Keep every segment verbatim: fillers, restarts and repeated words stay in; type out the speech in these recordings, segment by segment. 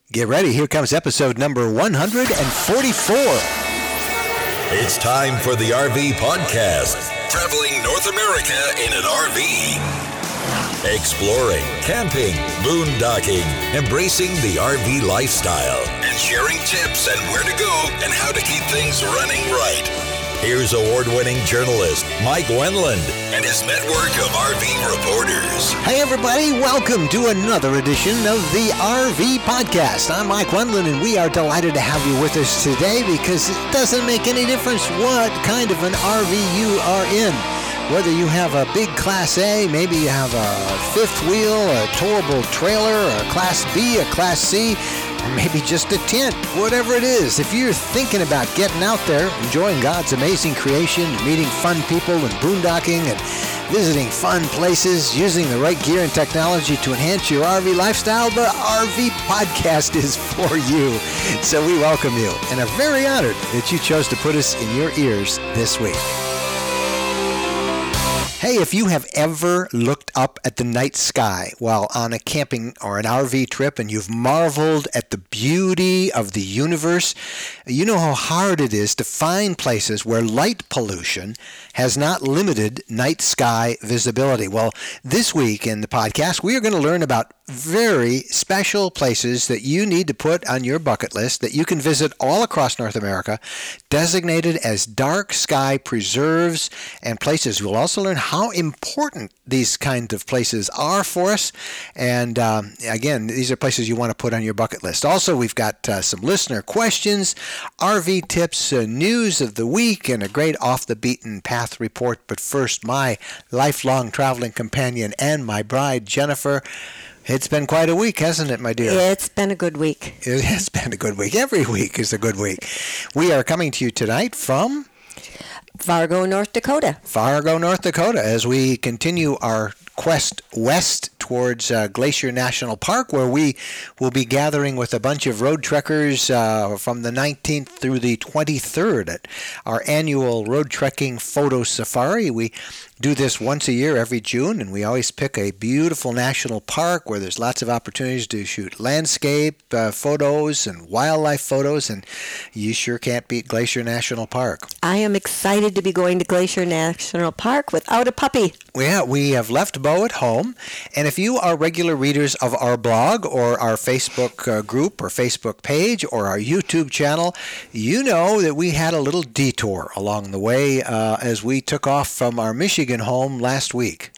Get ready. Here comes episode number one hundred forty-four. It's time for the R V Podcast. Traveling North America in an R V. Exploring, camping, boondocking, embracing the R V lifestyle, and sharing tips and where to go and how to keep things running right. Here's award-winning journalist Mike Wendland and his network of R V reporters. Hey everybody, welcome to another edition of the R V Podcast. I'm Mike Wendland and we are delighted to have you with us today because it doesn't make any difference what kind of an R V you are in. Whether you have a big Class A, maybe you have a fifth wheel, a towable trailer, a Class B, a Class C, or maybe just a tent, whatever it is. If you're thinking about getting out there, enjoying God's amazing creation, meeting fun people and boondocking and visiting fun places, using the right gear and technology to enhance your R V lifestyle, the R V Podcast is for you. So we welcome you and are very honored that you chose to put us in your ears this week. Hey, if you have ever looked up at the night sky while on a camping or an R V trip and you've marveled at the beauty of the universe, you know how hard it is to find places where light pollution has not limited night sky visibility. Well, this week in the podcast, we are going to learn about very special places that you need to put on your bucket list that you can visit all across North America, designated as dark sky preserves and places. We'll also learn how important these kinds of places are for us. And um, again, these are places you want to put on your bucket list. Also, we've got uh, some listener questions, R V tips, uh, news of the week, and a great off-the-beaten path report. But first, my lifelong traveling companion and my bride, Jennifer. It's been quite a week, hasn't it, my dear? It's been a good week. It has been a good week. Every week is a good week. We are coming to you tonight from Fargo, North Dakota. Fargo, North Dakota, as we continue our quest west towards uh, Glacier National Park, where we will be gathering with a bunch of road trekkers uh, from the nineteenth through the twenty-third at our annual road trekking photo safari. We do this once a year every June, and we always pick a beautiful national park where there's lots of opportunities to shoot landscape uh, photos and wildlife photos, and you sure can't beat Glacier National Park. I am excited to be going to Glacier National Park without a puppy. Yeah, we have left Bo at home, and if you are regular readers of our blog or our Facebook uh, group or Facebook page or our YouTube channel, you know that we had a little detour along the way uh, as we took off from our Michigan home last week.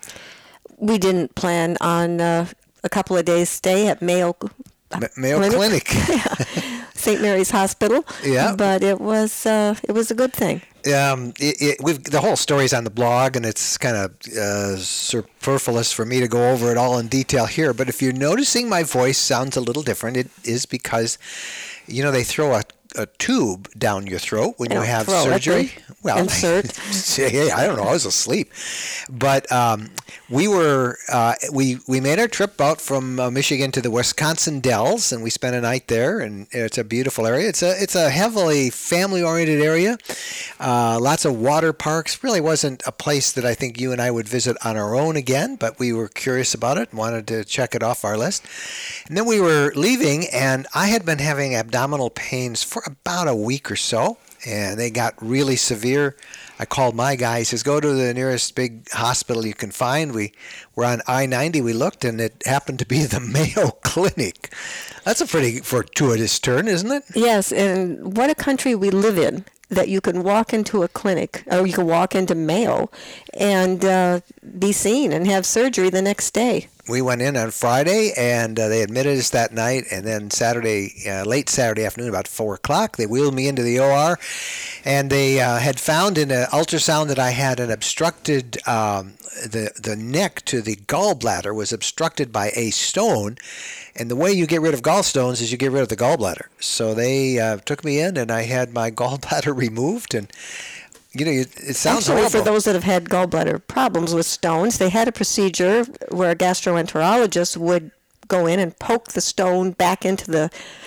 We didn't plan on uh, a couple of days stay at Mayo M- Mayo Clinic, Clinic. Saint Mary's Hospital. Yeah, but it was uh, it was a good thing. Um, it, it, we've, the whole story's on the blog, and it's kind of uh, superfluous for me to go over it all in detail here. But if you're noticing my voice sounds a little different, it is because, you know, they throw a a tube down your throat when you have surgery. Well, insert. Hey, I don't know. I was asleep, but um, we were uh, we we made our trip out from uh, Michigan to the Wisconsin Dells, and we spent a night there. And it's a beautiful area. It's a it's a heavily family-oriented area. Uh, lots of water parks. Really wasn't a place that I think you and I would visit on our own again, but we were curious about it and wanted to check it off our list. And then we were leaving, and I had been having abdominal pains for about a week or so, and they got really severe. I called my guy. He says, go to the nearest big hospital you can find. We were on I ninety. We looked, and it happened to be the Mayo Clinic. That's a pretty fortuitous turn, isn't it? Yes, and what a country we live in, that you can walk into a clinic, or you can walk into Mayo and uh, be seen and have surgery the next day. We went in on Friday, and uh, they admitted us that night, and then Saturday, uh, late Saturday afternoon, about four o'clock, they wheeled me into the O R, and they uh, had found in an ultrasound that I had an obstructed, um, the, the neck to the gallbladder was obstructed by a stone, and the way you get rid of gallstones is you get rid of the gallbladder. So they uh, took me in, and I had my gallbladder removed, and you know, it sounds Actually, horrible. for those that have had gallbladder problems with stones, they had a procedure where a gastroenterologist would go in and poke the stone back into the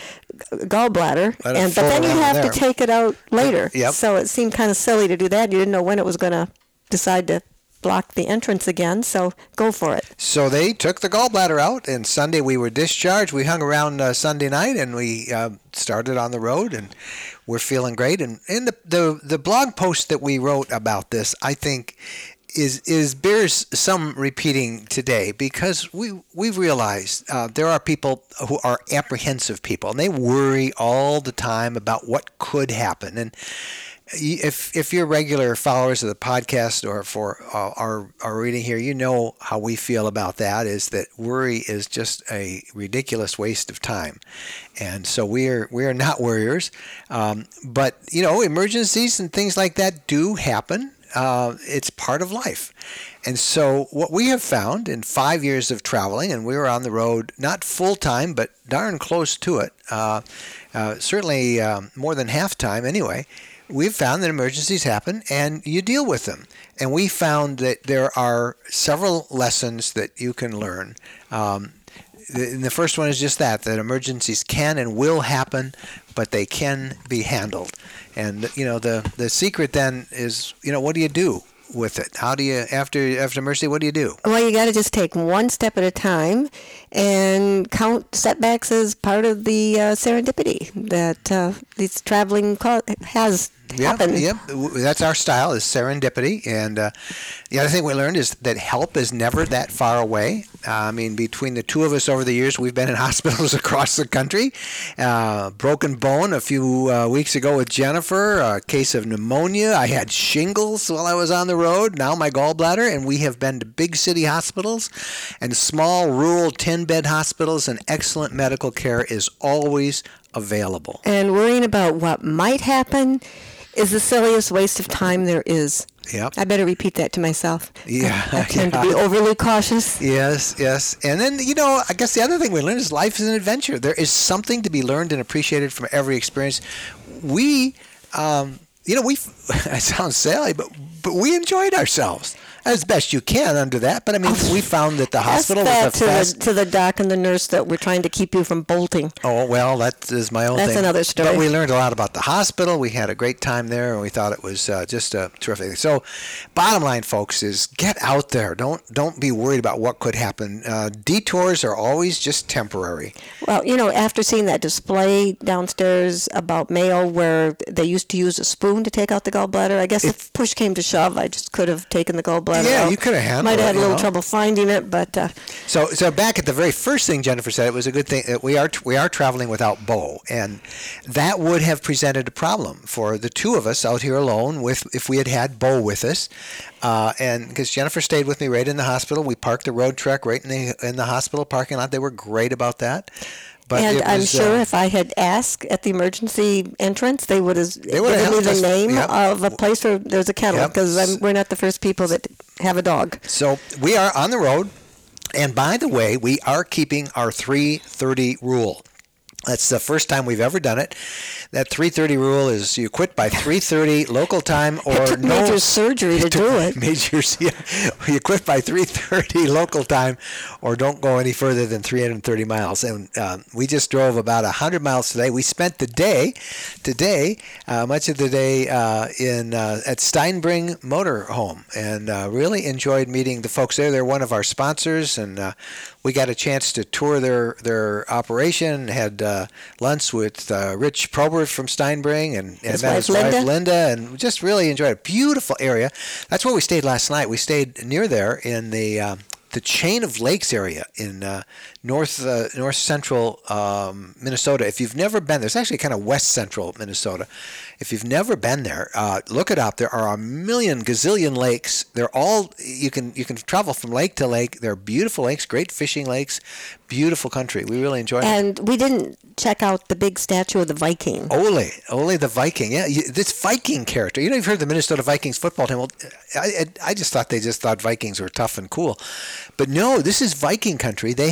gallbladder, and but then you have there. to take it out later. Yep. So it seemed kind of silly to do that. You didn't know when it was going to decide to block the entrance again, so go for it. So they took the gallbladder out, and Sunday we were discharged. We hung around uh, Sunday night, and we uh, started on the road, and we're feeling great. And, and the, the the blog post that we wrote about this, I think, is is bears some repeating today, because we we've realized uh, there are people who are apprehensive people, and they worry all the time about what could happen. And If if you're regular followers of the podcast or for uh, our our reading here, you know how we feel about that. Is that worry is just a ridiculous waste of time, and so we are we are not worriers. Um, but you know, emergencies and things like that do happen. Uh, it's part of life. And so what we have found in five years of traveling, and we were on the road not full time, but darn close to it, uh, uh, certainly um, more than half time anyway. We've found that emergencies happen, and you deal with them. And we found that there are several lessons that you can learn. Um, the, the first one is just that, that emergencies can and will happen, but they can be handled. And, you know, the, the secret then is, you know, what do you do with it? How do you, after after emergency, what do you do? Well, you got to just take one step at a time and count setbacks as part of the uh, serendipity that uh, this traveling co- has happened. Yep, yep, that's our style, is serendipity. And uh, the other thing we learned is that help is never that far away. Uh, I mean, between the two of us over the years, we've been in hospitals across the country. Uh, broken bone a few uh, weeks ago with Jennifer, a case of pneumonia. I had shingles while I was on the road, now my gallbladder, and we have been to big city hospitals and small rural ten-bed hospitals, and excellent medical care is always available. And worrying about what might happen is the silliest waste of time there is. Yep. I better repeat that to myself. Yeah. I, I tend yeah. to be overly cautious. Yes, yes. And then, you know, I guess the other thing we learned is life is an adventure. There is something to be learned and appreciated from every experience. We, um, you know, we, it sounds silly, but, but we enjoyed ourselves as best you can under that. But I mean, we found that the hospital Ask was that a to fast... the, to the doc and the nurse that were trying to keep you from bolting. Oh, well, that is my own That's thing. That's another story. But we learned a lot about the hospital. We had a great time there, and we thought it was uh, just a terrific thing. So bottom line, folks, is get out there. Don't don't be worried about what could happen. Uh, detours are always just temporary. Well, you know, after seeing that display downstairs about Mayo where they used to use a spoon to take out the gallbladder, I guess if, if push came to shove, I just could have taken the gallbladder yeah, out. you could have handled Might have had it, a little know? trouble finding it, but... Uh, so so back at the very first thing Jennifer said, it was a good thing that we are we are traveling without Bo, and that would have presented a problem for the two of us out here alone with if we had had Bo with us. Uh, and because Jennifer stayed with me right in the hospital, we parked the road truck right in the in the hospital parking lot. They were great about that. But and was, I'm sure uh, if I had asked at the emergency entrance, they would have they would given have me the us, name yep. of a place where there's a kennel, because Yep. we're not the first people that have a dog. So we are on the road. And by the way, we are keeping our three thirty rule. That's the first time we've ever done it. That three thirty rule is you quit by three thirty local time, or It took no major surgery to do it. Major, yeah, you quit by three thirty local time, or don't go any further than three hundred thirty miles. And uh, we just drove about one hundred miles today. We spent the day, today, uh, much of the day uh, in uh, at Steinbring Motor Home, and uh, really enjoyed meeting the folks there. They're one of our sponsors, and uh, we got a chance to tour their their operation. Had uh, lunch with uh, Rich Probert from Steinbring and, and His met wife, his wife Linda. Linda, and just really enjoyed it. Beautiful area. That's where we stayed last night. We stayed near there in the um, the Chain of Lakes area in uh, north uh, north central um, Minnesota. If you've never been there, it's actually kind of west central Minnesota. If you've never been there, uh, look it up. There are a million gazillion lakes. They're all you can you can travel from lake to lake. They're beautiful lakes, great fishing lakes, beautiful country. We really enjoyed it. And we didn't check out the big statue of the Viking. Ole, Ole the Viking. Yeah, you, this Viking character. You know, you've heard the Minnesota Vikings football team. Well, I, I, I just thought they just thought Vikings were tough and cool. But no, this is Viking country. They have found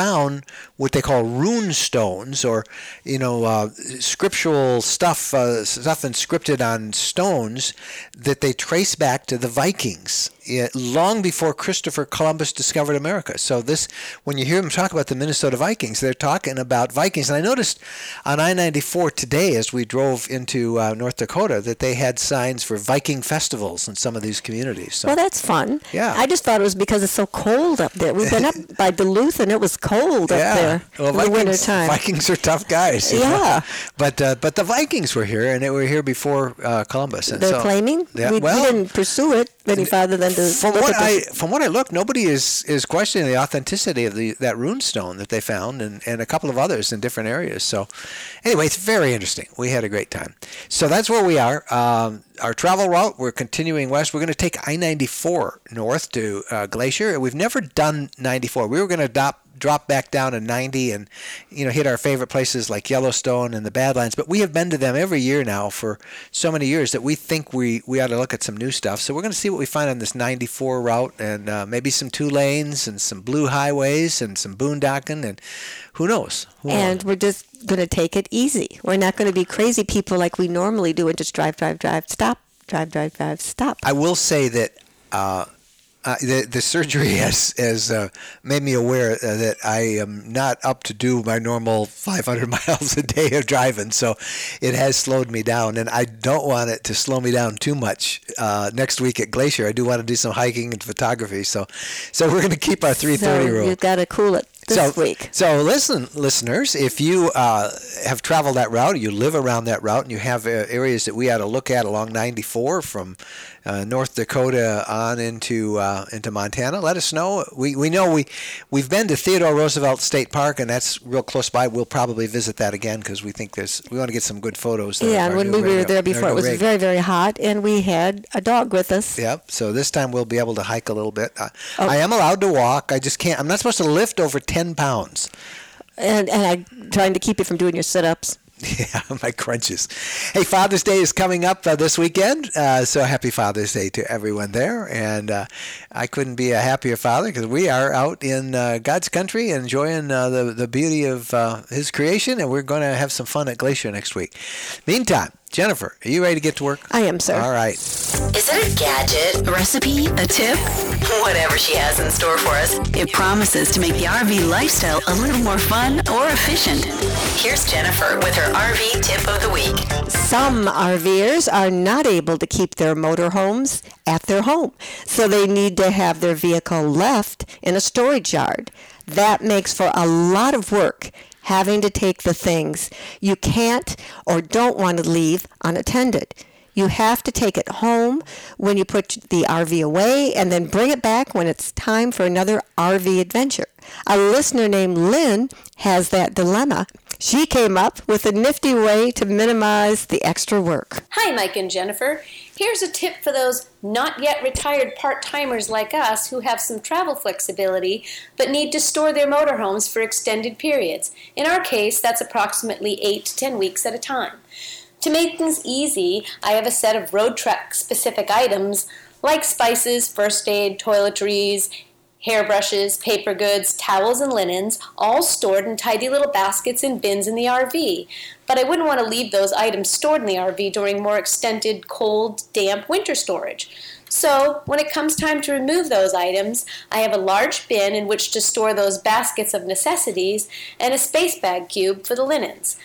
down what they call rune stones, or you know, uh, scriptural stuff, uh, stuff inscripted on stones that they trace back to the Vikings, yeah, long before Christopher Columbus discovered America. So this, when you hear them talk about the Minnesota Vikings, they're talking about Vikings. And I noticed on I ninety-four today, as we drove into uh, North Dakota, that they had signs for Viking festivals in some of these communities. So, well, that's fun. Yeah. I just thought it was because it's so cold up there. We've been up by Duluth, and it was cold yeah. up there well, in Vikings, the wintertime. Vikings are tough guys. you Yeah. know? But uh, but the Vikings were here, and they were here before uh, Columbus. And They're so, claiming? Yeah, we, well, we didn't pursue it any farther than to from look what at I the... from what I looked, nobody is, is questioning the authenticity of the that rune stone that they found, and, and a couple of others in different areas. So anyway, it's very interesting. We had a great time. So that's where we are. Um, our travel route, we're continuing west. We're going to take I ninety-four north to uh, Glacier. We've never done ninety-four. We were going to adopt drop back down to ninety and, you know, hit our favorite places like Yellowstone and the Badlands. But we have been to them every year now for so many years that we think we, we ought to look at some new stuff. So we're going to see what we find on this ninety-four route, and uh, maybe some two lanes and some blue highways and some boondocking, and who knows? Who And knows? we're just going to take it easy. We're not going to be crazy people like we normally do and just drive, drive, drive, stop, drive, drive, drive, stop. I will say that uh, uh, the, the surgery has, has uh, made me aware uh, that I am not up to do my normal five hundred miles a day of driving, so it has slowed me down, and I don't want it to slow me down too much. Uh, next week at Glacier, I do want to do some hiking and photography, so so we're going to keep our three thirty so rule. You've got to cool it this so, week. So listen, listeners, if you uh, have traveled that route, you live around that route, and you have uh, areas that we ought to look at along ninety-four from uh, North Dakota on into uh, into Montana, let us know. We we know we we've been to Theodore Roosevelt State Park, and that's real close by. We'll probably visit that again because we think there's we want to get some good photos there. Yeah, of and our when new we were radio- there before, our it new was rig. very, very hot, and we had a dog with us. Yep. So this time we'll be able to hike a little bit. Uh, Oh. I am allowed to walk. I just can't. I'm not supposed to lift over ten pounds. And and I'm trying to keep you from doing your sit-ups. Yeah, my crunches. Hey, Father's Day is coming up uh, this weekend, uh, so happy Father's Day to everyone there. And uh, I couldn't be a happier father because we are out in uh, God's country enjoying uh, the, the beauty of uh, His creation, and we're going to have some fun at Glacier next week. Meantime, Jennifer, are you ready to get to work? I am, sir. All right. Is it a gadget, a recipe, a tip? Whatever she has in store for us, it promises to make the R V lifestyle a little more fun or efficient. Here's Jennifer with her R V tip of the week. Some RVers are not able to keep their motorhomes at their home, so they need to have their vehicle left in a storage yard. That makes for a lot of work, having to take the things you can't or don't want to leave unattended. You have to take it home when you put the R V away and then bring it back when it's time for another R V adventure. A listener named Lynn has that dilemma. She came up with a nifty way to minimize the extra work. Hi, Mike and Jennifer. Here's a tip for those not yet retired part-timers like us who have some travel flexibility but need to store their motorhomes for extended periods. In our case, that's approximately eight to ten weeks at a time. To make things easy, I have a set of road trek specific items like spices, first aid, toiletries, hairbrushes, paper goods, towels, and linens, all stored in tidy little baskets and bins in the R V. But I wouldn't want to leave those items stored in the R V during more extended, cold, damp winter storage. So, when it comes time to remove those items, I have a large bin in which to store those baskets of necessities and a space bag cube for the linens.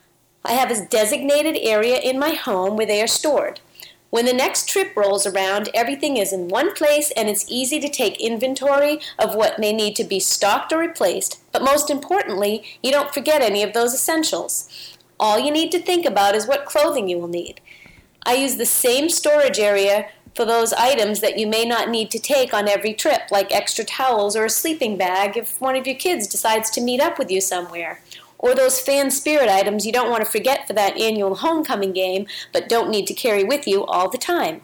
I have a designated area in my home where they are stored. When the next trip rolls around, everything is in one place and it's easy to take inventory of what may need to be stocked or replaced, but most importantly, you don't forget any of those essentials. All you need to think about is what clothing you will need. I use the same storage area for those items that you may not need to take on every trip, like extra towels or a sleeping bag if one of your kids decides to meet up with you somewhere. Or those fan spirit items you don't want to forget for that annual homecoming game, but don't need to carry with you all the time.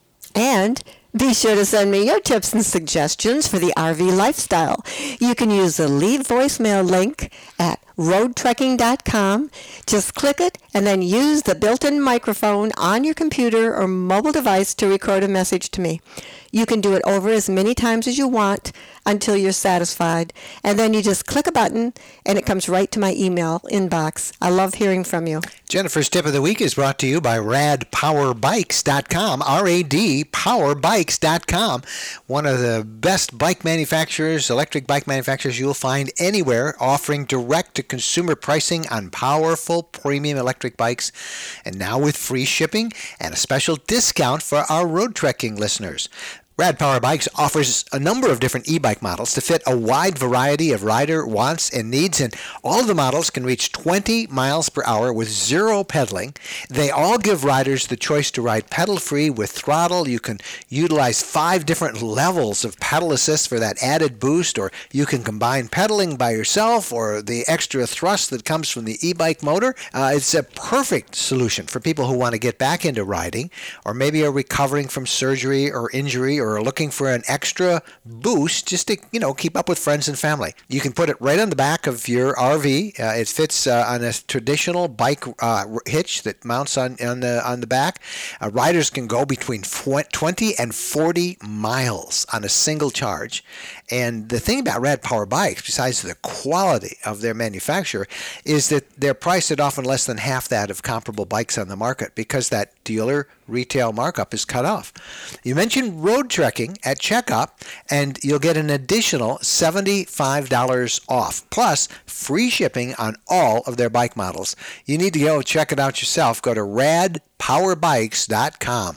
And be sure to send me your tips and suggestions for the R V lifestyle. You can use the leave voicemail link at road trekking dot com. Just click it and then use the built-in microphone on your computer or mobile device to record a message to me. You can do it over as many times as you want until you're satisfied. And then you just click a button and it comes right to my email inbox. I love hearing from you. Jennifer's Tip of the Week is brought to you by rad power bikes dot com, R A D power bikes dot com. One of the best bike manufacturers, electric bike manufacturers you'll find anywhere, offering direct-to-consumer pricing on powerful premium electric bikes, and now with free shipping and a special discount for our road trekking listeners. Rad Power Bikes offers a number of different e-bike models to fit a wide variety of rider wants and needs, and all of the models can reach twenty miles per hour with zero pedaling. They all give riders the choice to ride pedal-free with throttle. You can utilize five different levels of pedal assist for that added boost, or you can combine pedaling by yourself or the extra thrust that comes from the e-bike motor. Uh, it's a perfect solution for people who want to get back into riding, or maybe are recovering from surgery or injury, or are looking for an extra boost just to, you know, keep up with friends and family. You can put it right on the back of your R V. Uh, it fits uh, on a traditional bike uh, hitch that mounts on, on the on the back. Uh, riders can go between twenty and forty miles on a single charge. And the thing about Rad Power Bikes, besides the quality of their manufacturer, is that they're priced at often less than half that of comparable bikes on the market because that dealer retail markup is cut off. You mentioned road trekking at checkout, and you'll get an additional seventy-five dollars off, plus free shipping on all of their bike models. You need to go check it out yourself. Go to rad power bikes dot com.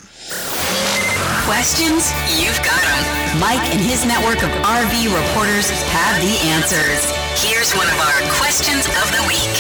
Questions? You've got them. Mike and his network of R V reporters have the answers. Here's one of our questions of the week.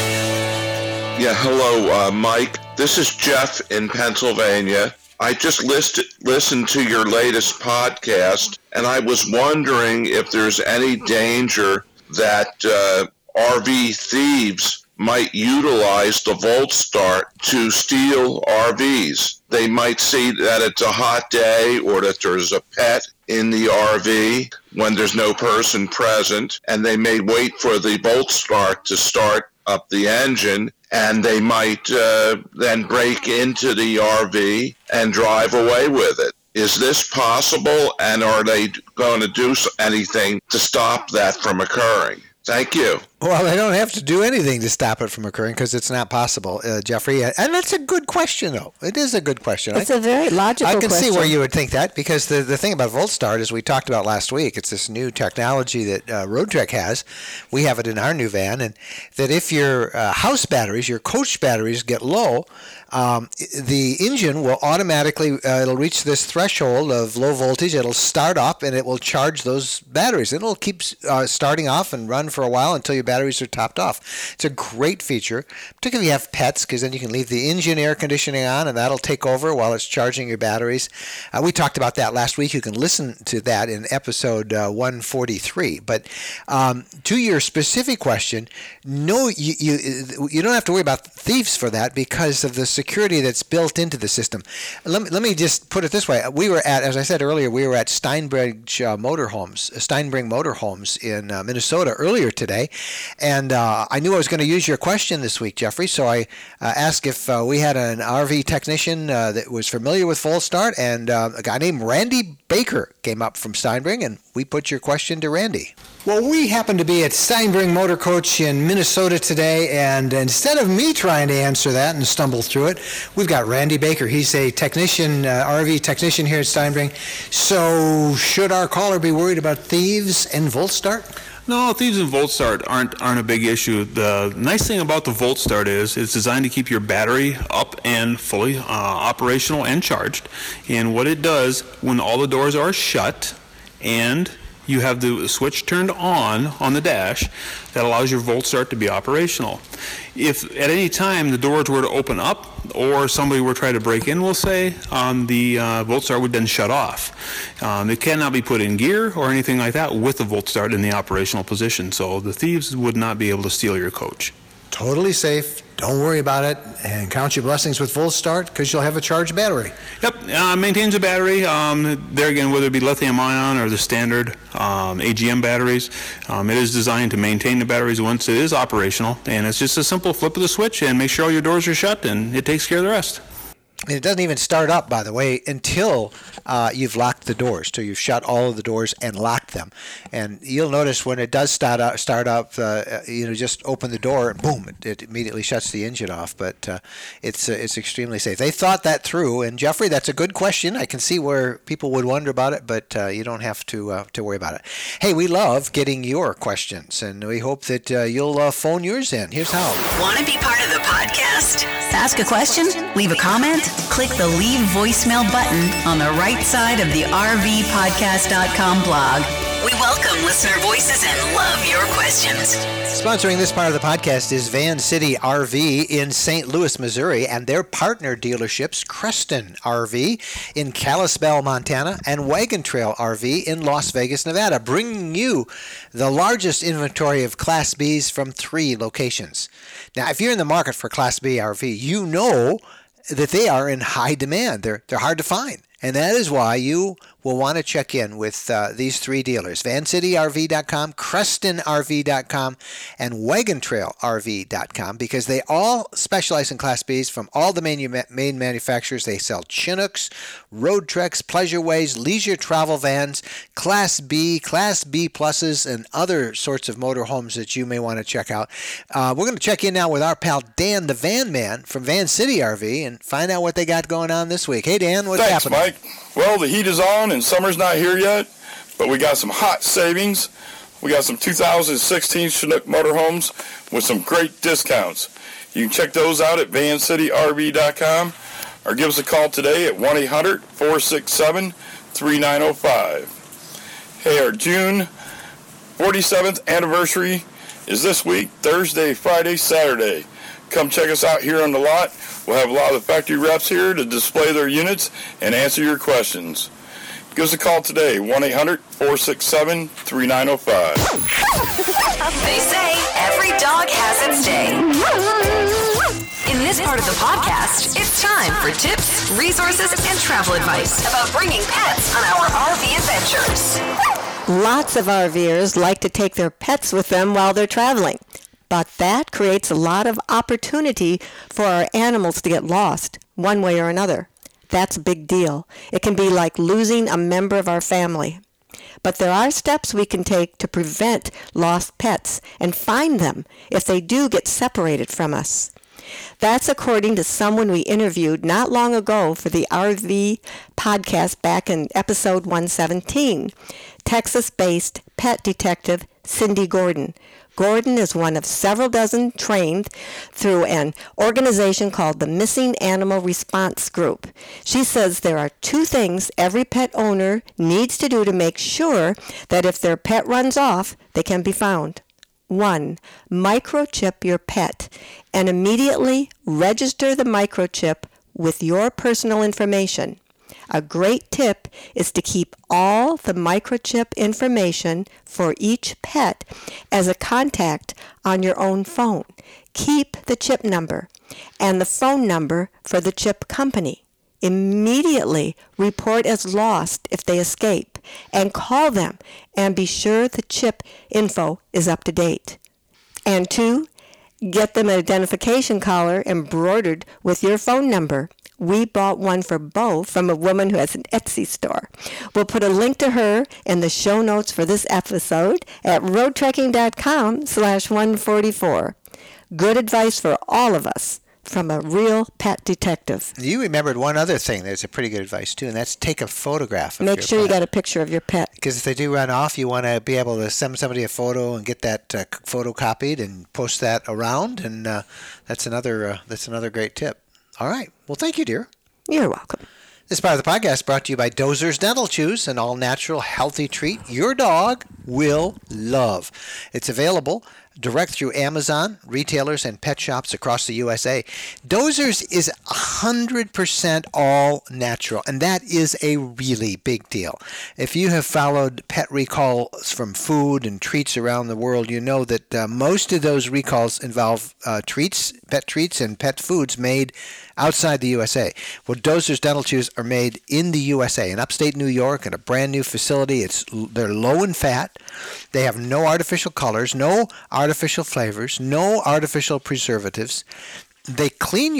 Yeah, hello, uh, Mike. This is Jeff in Pennsylvania. I just list, listened to your latest podcast, and I was wondering if there's any danger that uh, R V thieves might utilize the VoltStart to steal R Vs. They might see that it's a hot day or that there's a pet in the R V when there's no person present, and they may wait for the VoltStart to start up the engine, and they might uh, then break into the R V and drive away with it. Is this possible, and are they going to do anything to stop that from occurring? Thank you. Well, they don't have to do anything to stop it from occurring because it's not possible, uh, Jeffrey. And that's a good question, though. It is a good question. It's I, a very logical question. I can question. see where you would think that, because the, the thing about VoltStart, as we talked about last week, it's this new technology that uh, RoadTrek has. We have it in our new van, and that if your uh, house batteries, your coach batteries get low, um, the engine will automatically, uh, it'll reach this threshold of low voltage, it'll start up, and it will charge those batteries. It'll keep uh, starting off and run for a while until your batteries are topped off. It's a great feature, particularly if you have pets, because then you can leave the engine air conditioning on, and that'll take over while it's charging your batteries. Uh, we talked about that last week. You can listen to that in episode uh, one forty-three. But um, to your specific question, no, you, you you don't have to worry about thieves for that because of the security that's built into the system. Let me, let me just put it this way. We were at, as I said earlier, we were at Steinbridge uh, Motorhomes, Steinbring Motorhomes in uh, Minnesota earlier today, and uh, I knew I was going to use your question this week, Jeffrey, so I uh, asked if uh, we had an R V technician uh, that was familiar with VoltStart, and uh, a guy named Randy Baker came up from Steinbring, and we put your question to Randy. Well, we happen to be at Steinbring Motor Coach in Minnesota today, and instead of me trying to answer that and stumble through it, we've got Randy Baker. He's a technician, uh, R V technician here at Steinbring. So should our caller be worried about thieves and VoltStart? No, thieves and VoltStart aren't aren't a big issue. The nice thing about the VoltStart is it's designed to keep your battery up and fully uh, operational and charged. And what it does when all the doors are shut and you have the switch turned on on the dash, that allows your VoltStart to be operational. If at any time the doors were to open up or somebody were trying to break in, we'll say, um, the uh, VoltStart would then shut off. Um, it cannot be put in gear or anything like that with the VoltStart in the operational position, so the thieves would not be able to steal your coach. Totally safe. Don't worry about it, and count your blessings with VoltStart because you'll have a charged battery. Yep, uh, maintains a battery. Um, there again, whether it be lithium ion or the standard um, A G M batteries, um, it is designed to maintain the batteries once it is operational, and it's just a simple flip of the switch and make sure all your doors are shut, and it takes care of the rest. And it doesn't even start up, by the way, until uh, you've locked the doors, till you've shut all of the doors and locked them. And you'll notice when it does start up, start up uh, you know, just open the door and boom, it, it immediately shuts the engine off. But uh, it's uh, it's extremely safe. They thought that through. And Jeffrey, that's a good question. I can see where people would wonder about it, but uh, you don't have to uh, to worry about it. Hey, we love getting your questions, and we hope that uh, you'll uh, phone yours in. Here's how. Want to be part of the podcast? Ask a question? Leave a comment? Click the Leave Voicemail button on the right side of the R V podcast dot com blog. We welcome listener voices and love your questions. Sponsoring this part of the podcast is Van City R V in Saint Louis, Missouri, and their partner dealerships, Creston R V in Kalispell, Montana, and Wagon Trail R V in Las Vegas, Nevada, bringing you the largest inventory of Class Bs from three locations. Now, if you're in the market for Class B R V, you know that they are in high demand. They're they're hard to find. And that is why you will want to check in with uh, these three dealers, Van City R V dot com, Creston R V dot com, and Wagon Trail R V dot com, because they all specialize in Class Bs from all the main, main manufacturers. They sell Chinooks, Road Treks, Pleasureways, leisure travel vans, Class B, Class B pluses, and other sorts of motorhomes that you may want to check out. Uh, we're going to check in now with our pal Dan, the Van Man from Van City R V, and find out what they got going on this week. Hey, Dan, what's Thanks, happening? Mike. Well, the heat is on and summer's not here yet, but we got some hot savings. We got some two thousand sixteen Chinook motorhomes with some great discounts. You can check those out at Van City R V dot com or give us a call today at one eight hundred, four six seven, three nine zero five. Hey, our June forty-seventh anniversary is this week, Thursday, Friday, Saturday. Come check us out here on the lot. We'll have a lot of the factory reps here to display their units and answer your questions. Give us a call today, one eight hundred, four six seven, three nine zero five. They say every dog has its day. In this part of the podcast, it's time for tips, resources, and travel advice about bringing pets on our R V adventures. Lots of RVers like to take their pets with them while they're traveling. But that creates a lot of opportunity for our animals to get lost, one way or another. That's a big deal. It can be like losing a member of our family. But there are steps we can take to prevent lost pets and find them if they do get separated from us. That's according to someone we interviewed not long ago for the R V podcast back in episode one seventeen, Texas-based pet detective Cindy Gordon. Gordon is one of several dozen trained through an organization called the Missing Animal Response Group. She says there are two things every pet owner needs to do to make sure that if their pet runs off, they can be found. One, microchip your pet and immediately register the microchip with your personal information. A great tip is to keep all the microchip information for each pet as a contact on your own phone. Keep the chip number and the phone number for the chip company. Immediately report as lost if they escape and call them and be sure the chip info is up to date. And two, get them an identification collar embroidered with your phone number. We bought one for Bo from a woman who has an Etsy store. We'll put a link to her in the show notes for this episode at roadtrekking.com slash 144. Good advice for all of us from a real pet detective. You remembered one other thing. There's a pretty good advice, too, and that's take a photograph of Make your sure pet. you got a picture of your pet. Because if they do run off, you want to be able to send somebody a photo and get that uh, photocopied and post that around, and uh, that's another uh, that's another great tip. All right. Well, thank you, dear. You're welcome. This part of the podcast is brought to you by Dozer's Dental Chews, an all-natural, healthy treat your dog will love. It's available direct through Amazon, retailers, and pet shops across the U S A. Dozer's is one hundred percent all natural, and that is a really big deal. If you have followed pet recalls from food and treats around the world, you know that uh, most of those recalls involve uh, treats, pet treats, and pet foods made outside the U S A. Well, Dozer's Dental Chews are made in the U S A, in upstate New York, in a brand new facility. It's They're low in fat. They have no artificial colors, no artificial flavors, no artificial preservatives. They clean your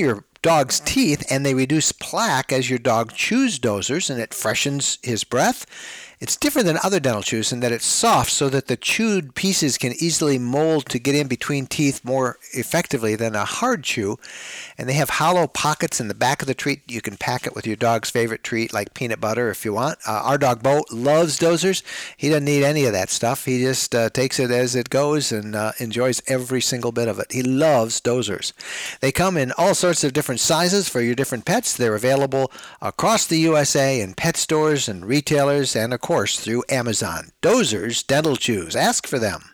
dog's teeth, and they reduce plaque as your dog chews dozers, and it freshens his breath. It's different than other dental chews in that it's soft so that the chewed pieces can easily mold to get in between teeth more effectively than a hard chew. And they have hollow pockets in the back of the treat. You can pack it with your dog's favorite treat like peanut butter if you want. Uh, our dog Bo loves dozers. He doesn't need any of that stuff. He just uh, takes it as it goes and uh, enjoys every single bit of it. He loves dozers. They come in all sorts of different sizes for your different pets. They're available across the U S A in pet stores and retailers and, of course, through Amazon. Dozers Dental Chews. Ask for them.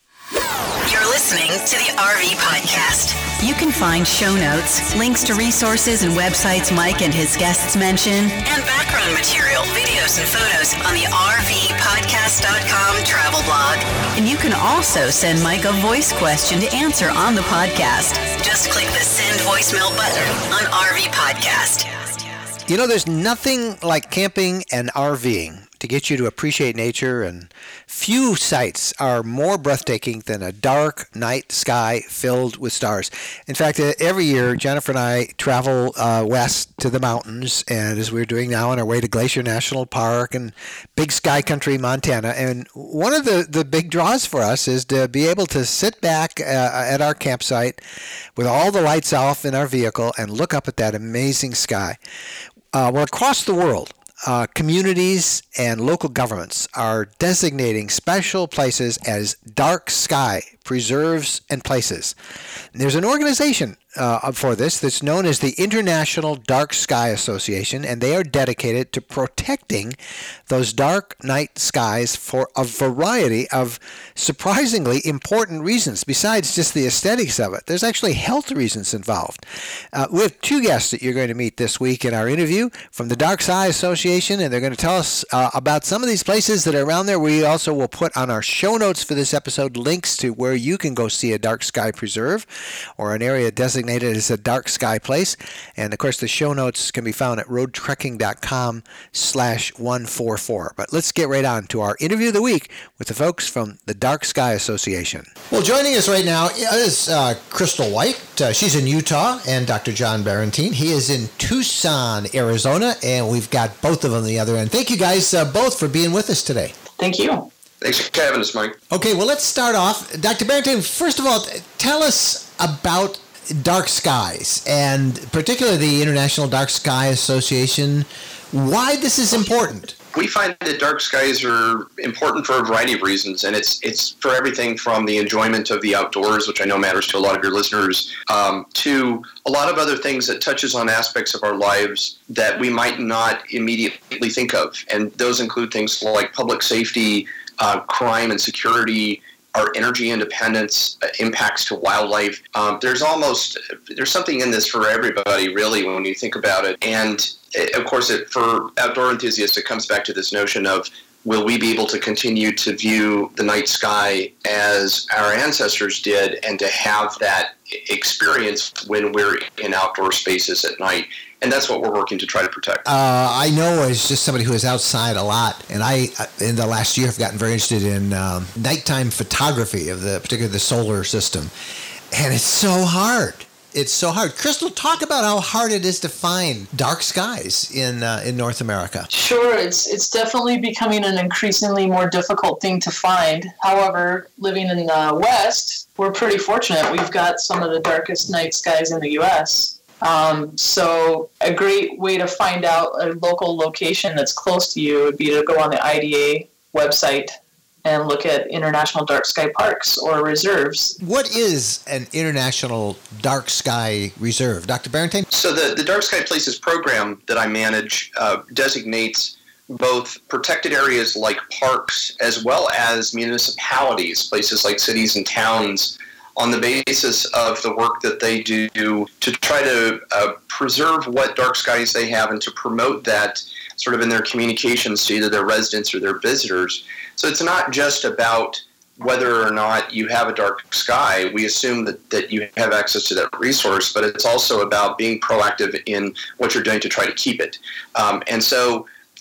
You're listening to the R V Podcast. You can find show notes, links to resources and websites Mike and his guests mention, and background material, videos, and photos on the R V podcast dot com travel blog. And you can also send Mike a voice question to answer on the podcast. Just click the send voicemail button on R V Podcast. You know, there's nothing like camping and RVing to get you to appreciate nature, and few sights are more breathtaking than a dark night sky filled with stars. In fact, uh, every year, Jennifer and I travel uh, west to the mountains, and as we're doing now on our way to Glacier National Park and Big Sky Country, Montana. And one of the, the big draws for us is to be able to sit back uh, at our campsite with all the lights off in our vehicle and look up at that amazing sky. Uh, well, across the world, Uh, communities and local governments are designating special places as dark sky preserves and places. And there's an organization uh, for this that's known as the International Dark Sky Association, and they are dedicated to protecting those dark night skies for a variety of surprisingly important reasons. Besides just the aesthetics of it, there's actually health reasons involved. Uh, we have two guests that you're going to meet this week in our interview from the Dark Sky Association, and they're going to tell us uh, about some of these places that are around there. We also will put on our show notes for this episode links to where you can go see a dark sky preserve or an area designated as a dark sky place. And of course, the show notes can be found at roadtrekking.com slash 144. But let's get right on to our interview of the week with the folks from the Dark Sky Association. Well, joining us right now is uh, Crystal White. Uh, she's in Utah, and Doctor John Barentine. He is in Tucson, Arizona, and we've got both of them on the other end. Thank you guys uh, both for being with us today. Thank you. Thanks for having us, Mike. Okay, well, let's start off. Doctor Barentine, first of all, tell us about dark skies, and particularly the International Dark Sky Association, why this is important. We find that dark skies are important for a variety of reasons, and it's it's for everything from the enjoyment of the outdoors, which I know matters to a lot of your listeners, um, to a lot of other things that touches on aspects of our lives that we might not immediately think of. And those include things like public safety, uh, crime and security, our energy independence, uh, impacts to wildlife. Um, there's almost, there's something in this for everybody, really, when you think about it. And it, of course, it, for outdoor enthusiasts, it comes back to this notion of, will we be able to continue to view the night sky as our ancestors did, and to have that experience when we're in outdoor spaces at night? And that's what we're working to try to protect. Uh, I know as just somebody who is outside a lot, and I, in the last year, have gotten very interested in um, nighttime photography of the, particularly the solar system. And it's so hard. It's so hard. Crystal, talk about how hard it is to find dark skies in uh, in North America. Sure, it's it's definitely becoming an increasingly more difficult thing to find. However, living in the West, we're pretty fortunate. We've got some of the darkest night skies in the U S Um, so a great way to find out a local location that's close to you would be to go on the I D A website and look at international dark sky parks or reserves. What is an international dark sky reserve? Doctor Barentine? So the, the Dark Sky Places program that I manage uh, designates both protected areas like parks as well as municipalities, places like cities and towns, on the basis of the work that they do to try to uh, preserve what dark skies they have and to promote that sort of in their communications to either their residents or their visitors. So it's not just about whether or not you have a dark sky. We assume that, that you have access to that resource, but it's also about being proactive in what you're doing to try to keep it. Um, and so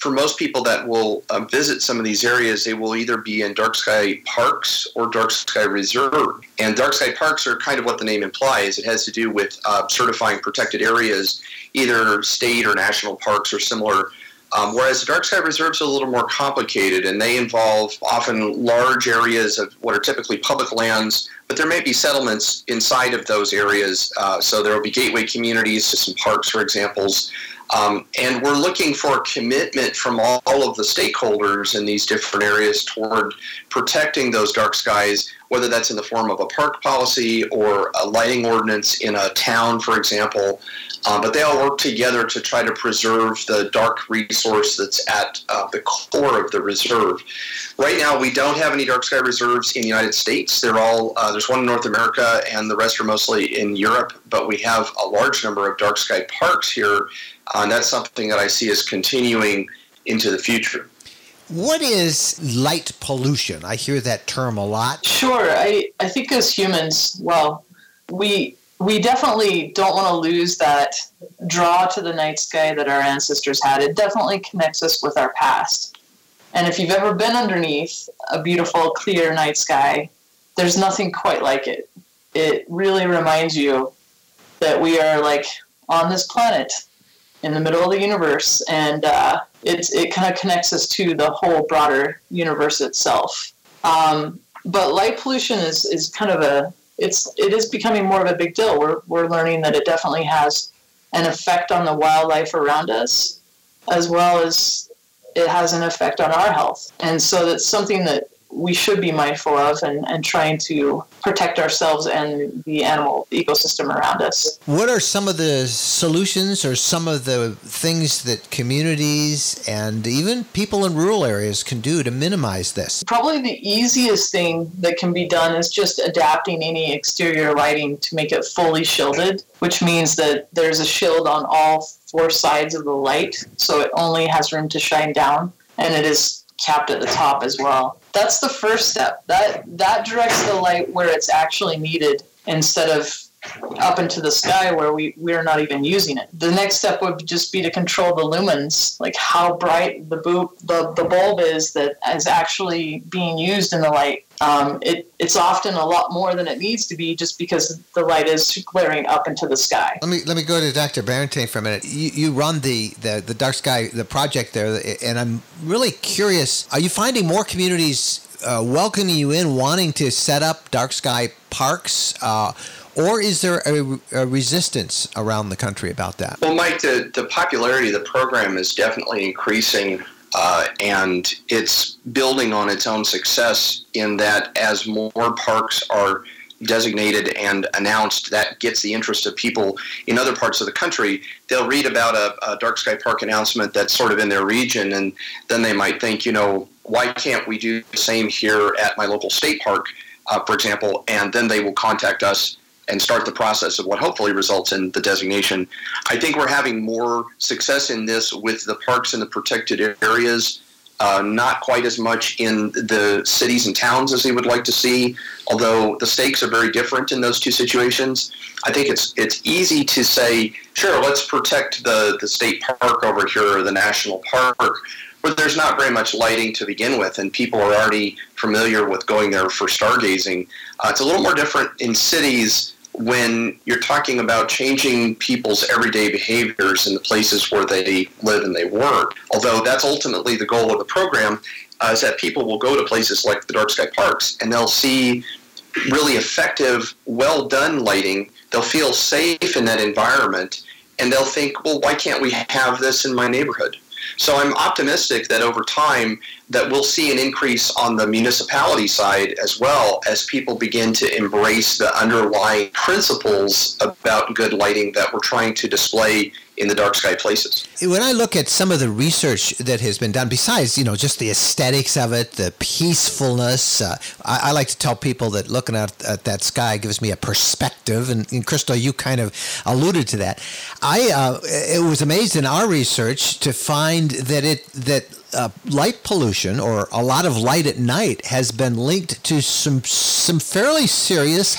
for most people that will uh, visit some of these areas, they will either be in dark sky parks or dark sky reserve. And dark sky parks are kind of what the name implies. It has to do with uh, certifying protected areas, either state or national parks or similar. Um, whereas the dark sky reserves are a little more complicated, and they involve often large areas of what are typically public lands, but there may be settlements inside of those areas. Uh, so there will be gateway communities to some parks, for examples. Um, and we're looking for commitment from all, all of the stakeholders in these different areas toward protecting those dark skies, whether that's in the form of a park policy or a lighting ordinance in a town, for example. Um, but they all work together to try to preserve the dark resource that's at uh, the core of the reserve. Right now, we don't have any dark sky reserves in the United States. They're all uh, there's one in North America, and the rest are mostly in Europe. But we have a large number of dark sky parks here, uh, and that's something that I see as continuing into the future. What is light pollution? I hear that term a lot. Sure. I, I think as humans, well, we we definitely don't want to lose that draw to the night sky that our ancestors had. It definitely connects us with our past. And if you've ever been underneath a beautiful, clear night sky, there's nothing quite like it. It really reminds you that we are like on this planet in the middle of the universe, and uh, it's, it kind of connects us to the whole broader universe itself. Um, but light pollution is, is kind of a, it's, it is becoming more of a big deal. We're, we're learning that it definitely has an effect on the wildlife around us, as well as it has an effect on our health. And so that's something that we should be mindful of and, and trying to protect ourselves and the animal ecosystem around us. What are some of the solutions or some of the things that communities and even people in rural areas can do to minimize this? Probably the easiest thing that can be done is just adapting any exterior lighting to make it fully shielded, which means that there's a shield on all four sides of the light, so it only has room to shine down, and it is capped at the top as well. That's the first step. That that directs the light where it's actually needed instead of up into the sky where we, we're not even using it. The next step would just be to control the lumens, like how bright the, bu- the, the bulb is that is actually being used in the light. Um, it, it's often a lot more than it needs to be just because the light is glaring up into the sky. Let me let me go to Doctor Barentine for a minute. You, you run the, the, the Dark Sky, the project there, and I'm really curious, are you finding more communities uh, welcoming you in, wanting to set up dark sky parks, uh, or is there a, a resistance around the country about that? Well, Mike, the, the popularity of the program is definitely increasing, uh, and it's building on its own success in that as more parks are designated and announced, that gets the interest of people in other parts of the country. They'll read about a, a dark sky park announcement that's sort of in their region, and then they might think, you know, why can't we do the same here at my local state park, uh, for example, and then they will contact us and start the process of what hopefully results in the designation. I think we're having more success in this with the parks in the protected areas, uh, not quite as much in the cities and towns as we would like to see, although the stakes are very different in those two situations. I think it's it's easy to say, sure, let's protect the, the state park over here or the national park, where there's not very much lighting to begin with, and people are already familiar with going there for stargazing. Uh, it's a little more different in cities when you're talking about changing people's everyday behaviors in the places where they live and they work. Although that's ultimately the goal of the program, uh, is that people will go to places like the dark sky parks and they'll see really effective, well-done lighting. They'll feel safe in that environment, and they'll think, well, why can't we have this in my neighborhood? So I'm optimistic that over time that we'll see an increase on the municipality side as well as people begin to embrace the underlying principles about good lighting that we're trying to display in the dark sky places. When I look at some of the research that has been done, besides, you know, just the aesthetics of it, the peacefulness, uh, I, I like to tell people that looking at, at that sky gives me a perspective, and, and Crystal, you kind of alluded to that. I uh, it was amazed in our research to find that it that uh, light pollution, or a lot of light at night, has been linked to some some fairly serious health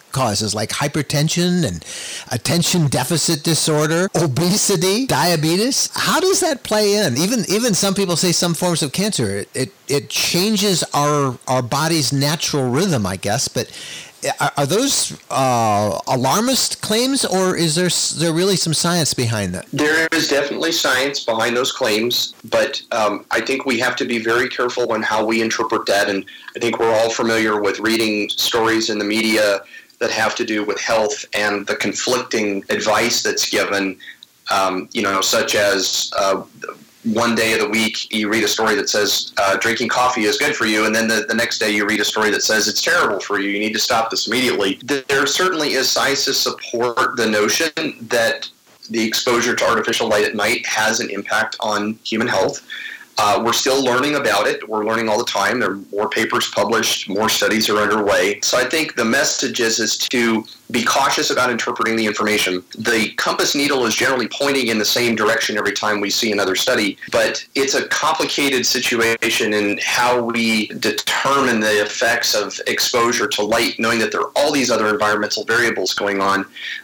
causes like hypertension and attention deficit disorder, obesity, diabetes. How does that play in? Even even some people say some forms of cancer. It it, it changes our our body's natural rhythm, I guess. But are, are those uh, alarmist claims, or is there there really some science behind that? There is definitely science behind those claims, but um, I think we have to be very careful on how we interpret that. And I think we're all familiar with reading stories in the media that have to do with health and the conflicting advice that's given, um, you know, such as uh, one day of the week you read a story that says uh, drinking coffee is good for you, and then the, the next day you read a story that says it's terrible for you, you need to stop this immediately. There certainly is science to support the notion that the exposure to artificial light at night has an impact on human health. Uh, we're still learning about it. We're learning all the time. There are more papers published, more studies are underway. So I think the message is, is to be cautious about interpreting the information. The compass needle is generally pointing in the same direction every time we see another study, but it's a complicated situation in how we determine the effects of exposure to light, knowing that there are all these other environmental variables going on.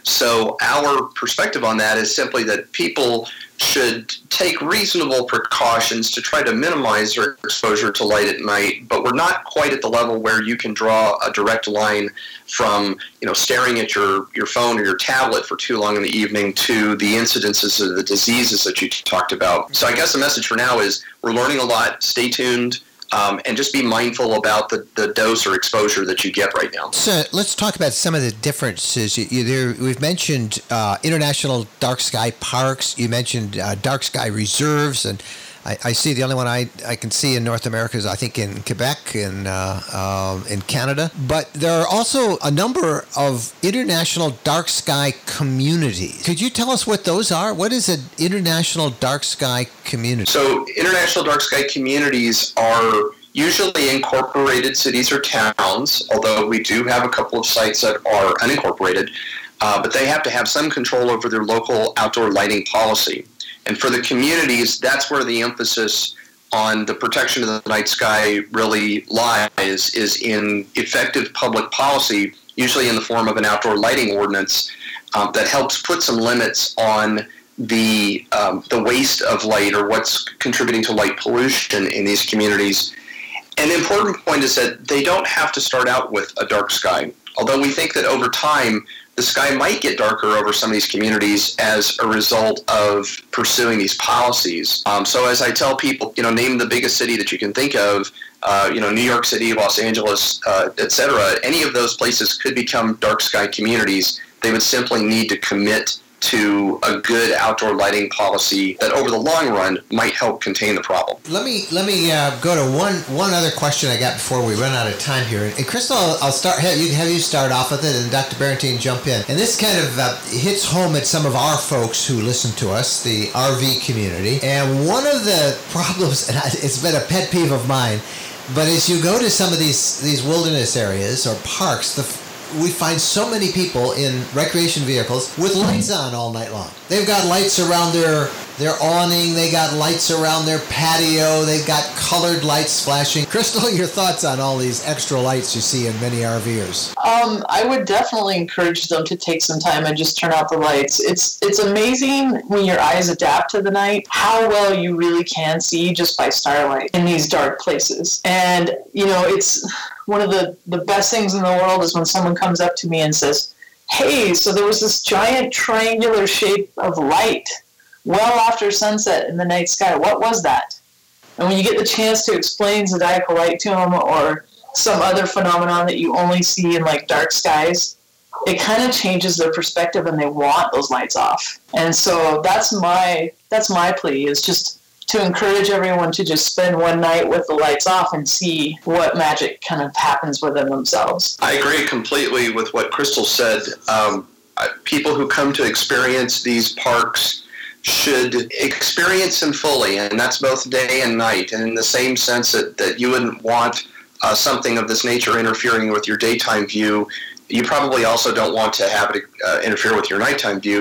So our perspective on that is simply that people should take reasonable precautions to try to minimize their exposure to light at night, but we're not quite at the level where you can draw a direct line from, you know, staring at your, your phone or your tablet for too long in the evening to the incidences of the diseases that you talked about. So I guess the message for now is we're learning a lot. Stay tuned. Um, and just be mindful about the, the dose or exposure that you get right now. So let's talk about some of the differences. You, you, there, we've mentioned uh, international dark sky parks. You mentioned uh, dark sky reserves, and I, I see the only one I, I can see in North America is I think in Quebec and uh, uh, in Canada. But there are also a number of international dark sky communities. Could you tell us what those are? What is an international dark sky community? So international dark sky communities are usually incorporated cities or towns, although we do have a couple of sites that are unincorporated, uh, but they have to have some control over their local outdoor lighting policy. And for the communities, that's where the emphasis on the protection of the night sky really lies, is in effective public policy, usually in the form of an outdoor lighting ordinance um, that helps put some limits on the um, the waste of light or what's contributing to light pollution in these communities. And the important point is that they don't have to start out with a dark sky, although we think that over time, the sky might get darker over some of these communities as a result of pursuing these policies. Um, so as I tell people, you know, name the biggest city that you can think of, uh, you know, New York City, Los Angeles, uh, et cetera. Any of those places could become dark sky communities. They would simply need to commit to a good outdoor lighting policy that over the long run might help contain the problem. Let me let me uh, go to one one other question I got before we run out of time here. And Crystal, I'll, I'll start have you have you start off with it, and Doctor Barentine jump in. And this kind of uh, hits home at some of our folks who listen to us, the R V community. And one of the problems, and it's been a pet peeve of mine, but as you go to some of these these wilderness areas or parks, the we find so many people in recreation vehicles with lights on all night long. They've got lights around their their awning, they got lights around their patio, they've got colored lights flashing. Crystal, your thoughts on all these extra lights you see in many RVers? Um, I would definitely encourage them to take some time and just turn out the lights. It's it's amazing when your eyes adapt to the night, how well you really can see just by starlight in these dark places. And, you know, it's one of the, the best things in the world is when someone comes up to me and says, hey, so there was this giant triangular shape of light well after sunset in the night sky. What was that? And when you get the chance to explain zodiacal light to them or some other phenomenon that you only see in like dark skies, it kind of changes their perspective and they want those lights off. And so that's my that's my plea, is just to encourage everyone to just spend one night with the lights off and see what magic kind of happens within themselves. I agree completely with what Crystal said. Um, people who come to experience these parks should experience them fully, and that's both day and night. And in the same sense that, that you wouldn't want uh, something of this nature interfering with your daytime view, you probably also don't want to have it uh, interfere with your nighttime view.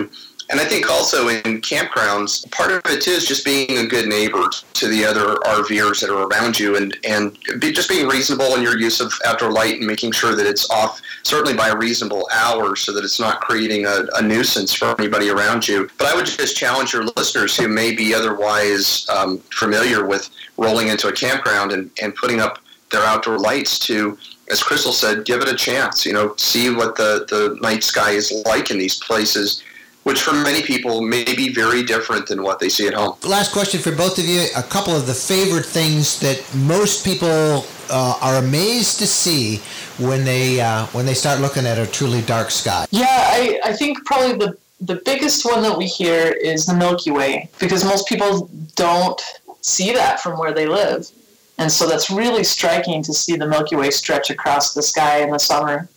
And I think also in campgrounds, part of it is just being a good neighbor to the other RVers that are around you, and, and be, just being reasonable in your use of outdoor light and making sure that it's off certainly by a reasonable hour so that it's not creating a, a nuisance for anybody around you. But I would just challenge your listeners who may be otherwise um, familiar with rolling into a campground and, and putting up their outdoor lights to, as Crystal said, give it a chance. You know, see what the, the night sky is like in these places, which for many people may be very different than what they see at home. Last question for both of you. A couple of the favorite things that most people uh, are amazed to see when they uh, when they start looking at a truly dark sky. Yeah, I, I think probably the, the biggest one that we hear is the Milky Way, because most people don't see that from where they live. And so that's really striking to see the Milky Way stretch across the sky in the summer.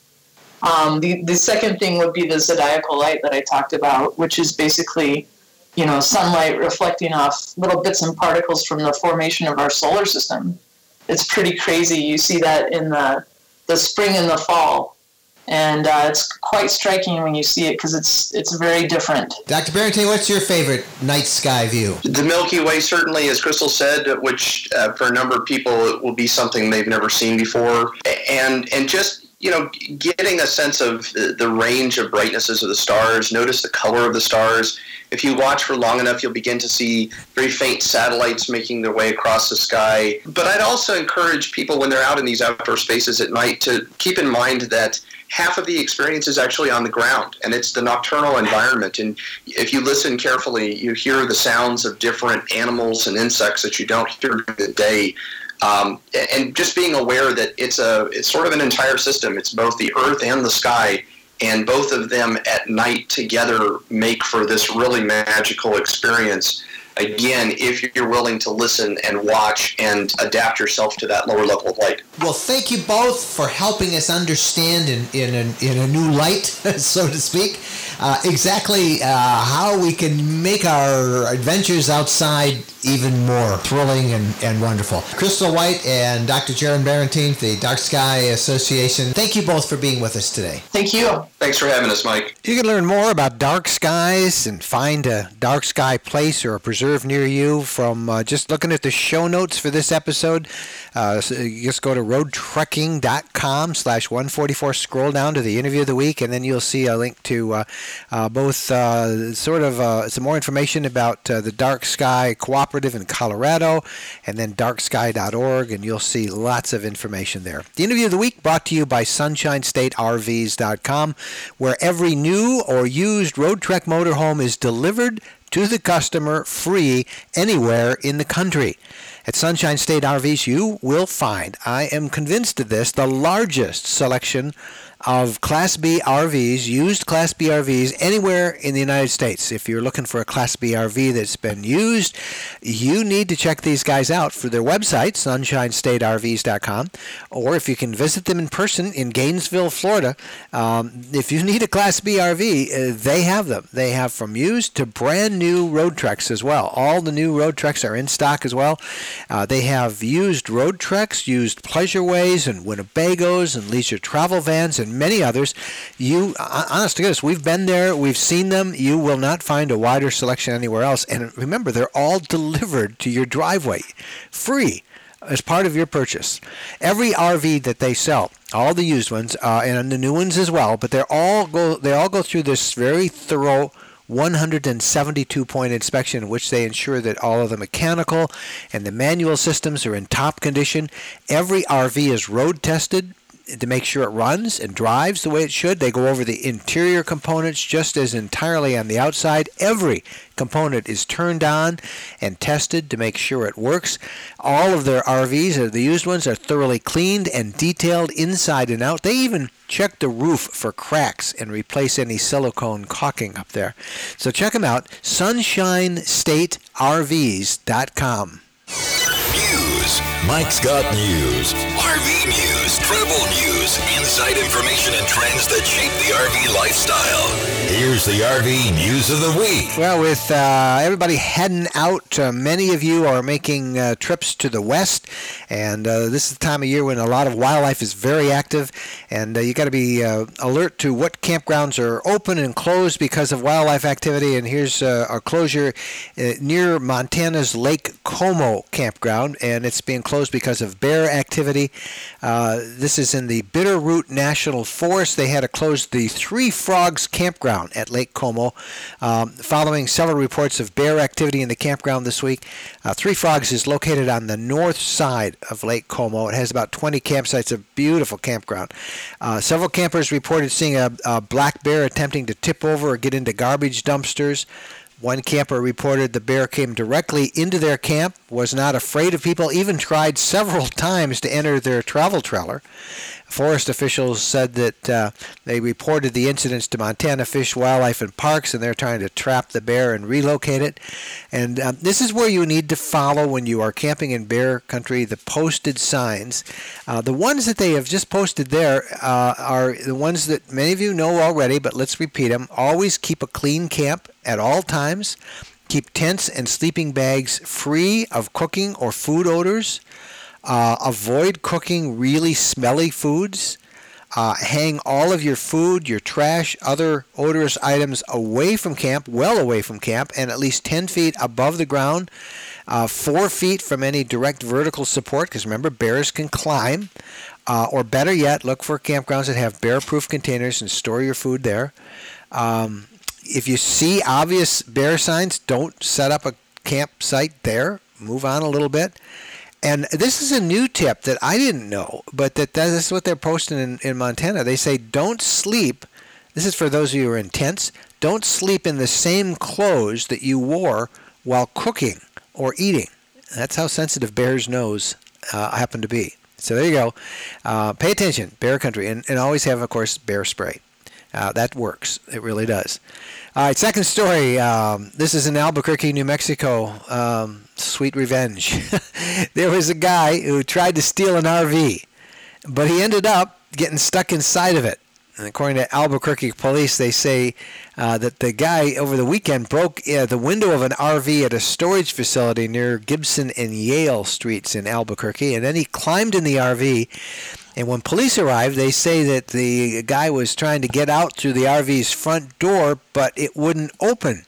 Um, the, the second thing would be the zodiacal light that I talked about, which is basically, you know, sunlight reflecting off little bits and particles from the formation of our solar system. It's pretty crazy. You see that in the, the spring and the fall. And uh, it's quite striking when you see it because it's it's very different. Doctor Barrington, what's your favorite night sky view? The Milky Way, certainly, as Crystal said, which uh, for a number of people it will be something they've never seen before. And and just, you know, getting a sense of the, the range of brightnesses of the stars, notice the color of the stars. If you watch for long enough, you'll begin to see very faint satellites making their way across the sky. But I'd also encourage people when they're out in these outdoor spaces at night to keep in mind that half of the experience is actually on the ground, and it's the nocturnal environment. And if you listen carefully, you hear the sounds of different animals and insects that you don't hear during the day. Um, and just being aware that it's a it's sort of an entire system. It's both the earth and the sky, and both of them at night together make for this really magical experience. Again, if you're willing to listen and watch and adapt yourself to that lower level of light. Well, thank you both for helping us understand in, in, a, in a new light, so to speak, uh, exactly uh, how we can make our adventures outside even more thrilling and, and wonderful. Crystal White and Doctor Jaron Barrington, the Dark Sky Association, thank you both for being with us today. Thank you. Thanks for having us, Mike. You can learn more about dark skies and find a dark sky place or a preserve near you from uh, just looking at the show notes for this episode. Uh, so you just go to roadtrekking.com slash 144, scroll down to the interview of the week, and then you'll see a link to uh, uh, both uh, sort of uh, some more information about uh, the Dark Sky Cooperative in Colorado, and then dark sky dot org, and you'll see lots of information there. The interview of the week brought to you by sunshine state R Vs dot com, where every new or used Road Trek motorhome is delivered to the customer free anywhere in the country. At Sunshine State R Vs, you will find, I am convinced of this, the largest selection of Class B R Vs, used Class B R Vs, anywhere in the United States. If you're looking for a Class B R V that's been used, you need to check these guys out for their website, sunshine state R Vs dot com, or if you can visit them in person in Gainesville, Florida. Um, if you need a Class B R V, uh, they have them. They have from used to brand new Road Treks as well. All the new Road Treks are in stock as well. Uh, they have used Road Treks, used Pleasureways and Winnebagos and leisure travel vans and many others. You, honest to goodness, we've been there, we've seen them. You will not find a wider selection anywhere else. And remember, they're all delivered to your driveway, free, as part of your purchase. Every R V that they sell, all the used ones, uh, and the new ones as well, but they're all go, they all go through this very thorough one hundred seventy-two point inspection in which they ensure that all of the mechanical and the manual systems are in top condition. Every R V is road tested to make sure it runs and drives the way it should. They go over the interior components just as entirely on the outside. Every component is turned on and tested to make sure it works. All of their R Vs, the used ones, are thoroughly cleaned and detailed inside and out. They even check the roof for cracks and replace any silicone caulking up there. So check them out, sunshine state R Vs dot com. News, Mike's got news, R V news, travel news, inside information and trends that shape the R V lifestyle. Here's the R V News of the Week. Well, with uh, everybody heading out, uh, many of you are making uh, trips to the west, and uh, this is the time of year when a lot of wildlife is very active, and uh, you got to be uh, alert to what campgrounds are open and closed because of wildlife activity. And here's uh, a closure uh, near Montana's Lake Como campground, and it's being closed because of bear activity. Uh, this is in the Bitterroot National Forest. They had to close the Three Frogs campground at Lake Como um, following several reports of bear activity in the campground this week. Uh, Three Frogs is located on the north side of Lake Como. It has about twenty campsites, a beautiful campground. Uh, several campers reported seeing a, a black bear attempting to tip over or get into garbage dumpsters. One camper reported the bear came directly into their camp, was not afraid of people, even tried several times to enter their travel trailer. Forest officials said that uh, they reported the incidents to Montana Fish, Wildlife, and Parks, and they're trying to trap the bear and relocate it. And um, this is where you need to follow when you are camping in bear country, the posted signs. Uh, the ones that they have just posted there uh, are the ones that many of you know already, but let's repeat them. Always keep a clean camp at all times. Keep tents and sleeping bags free of cooking or food odors. Uh, avoid cooking really smelly foods. Uh, hang all of your food, your trash, other odorous items away from camp, well away from camp, and at least ten feet above the ground, uh, four feet from any direct vertical support, because remember, bears can climb. Uh, or better yet, look for campgrounds that have bear-proof containers and store your food there. Um, if you see obvious bear signs, don't set up a campsite there. Move on a little bit. And this is a new tip that I didn't know, but that that is what they're posting in, in Montana. They say don't sleep. This is for those of you who are in tents. Don't sleep in the same clothes that you wore while cooking or eating. That's how sensitive bears' nose uh, happen to be. So there you go. Uh, pay attention, bear country, and, and always have, of course, bear spray. Uh, that works. It really does. All right, second story. Um, this is in Albuquerque, New Mexico. Um, sweet revenge. There was a guy who tried to steal an R V, but he ended up getting stuck inside of it. And according to Albuquerque police, they say uh, that the guy over the weekend broke uh, the window of an R V at a storage facility near Gibson and Yale Streets in Albuquerque, and then he climbed in the R V. And when police arrived, they say that the guy was trying to get out through the R V's front door, but it wouldn't open.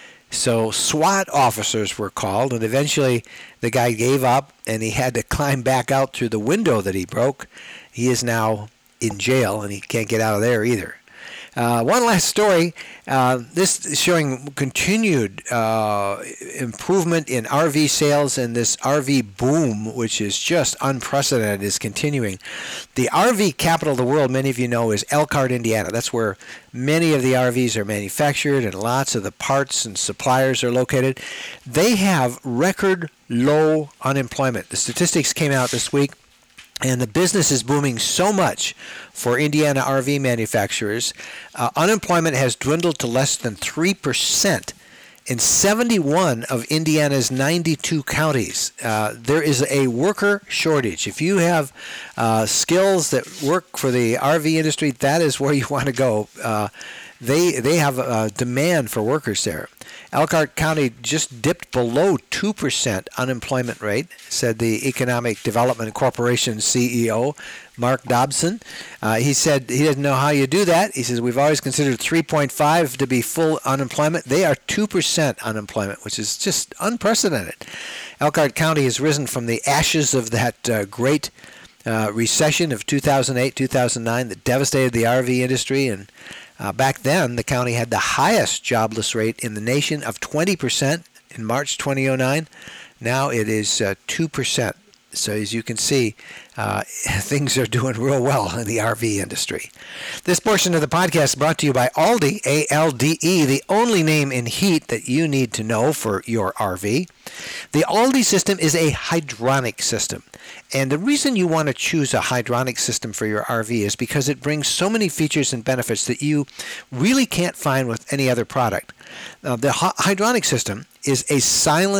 So SWAT officers were called, and eventually the guy gave up, and he had to climb back out through the window that he broke. He is now in jail, and he can't get out of there either. Uh, one last story. Uh, this is showing continued uh, improvement in R V sales, and this R V boom, which is just unprecedented, is continuing. The R V capital of the world, many of you know, is Elkhart, Indiana. That's where many of the R Vs are manufactured and lots of the parts and suppliers are located. They have record low unemployment. The statistics came out this week. And the business is booming so much for Indiana R V manufacturers. Uh, unemployment has dwindled to less than three percent in seventy-one of Indiana's ninety-two counties. Uh, there is a worker shortage. If you have uh, skills that work for the R V industry, that is where you want to go. Uh, they they have a demand for workers there. Elkhart County just dipped below two percent unemployment rate, said the Economic Development Corporation C E O, Mark Dobson. Uh, he said he doesn't know how you do that. He says, we've always considered three point five to be full unemployment. They are two percent unemployment, which is just unprecedented. Elkhart County has risen from the ashes of that uh, great uh, recession of two thousand eight, two thousand nine that devastated the R V industry, and Uh, back then, the county had the highest jobless rate in the nation of twenty percent in March twenty oh nine. Now it is uh, two percent. So as you can see, uh, things are doing real well in the R V industry. This portion of the podcast is brought to you by Alde, A L D E, the only name in heat that you need to know for your R V. The Alde system is a hydronic system. And the reason you want to choose a hydronic system for your R V is because it brings so many features and benefits that you really can't find with any other product. Uh, the hydronic system is a silent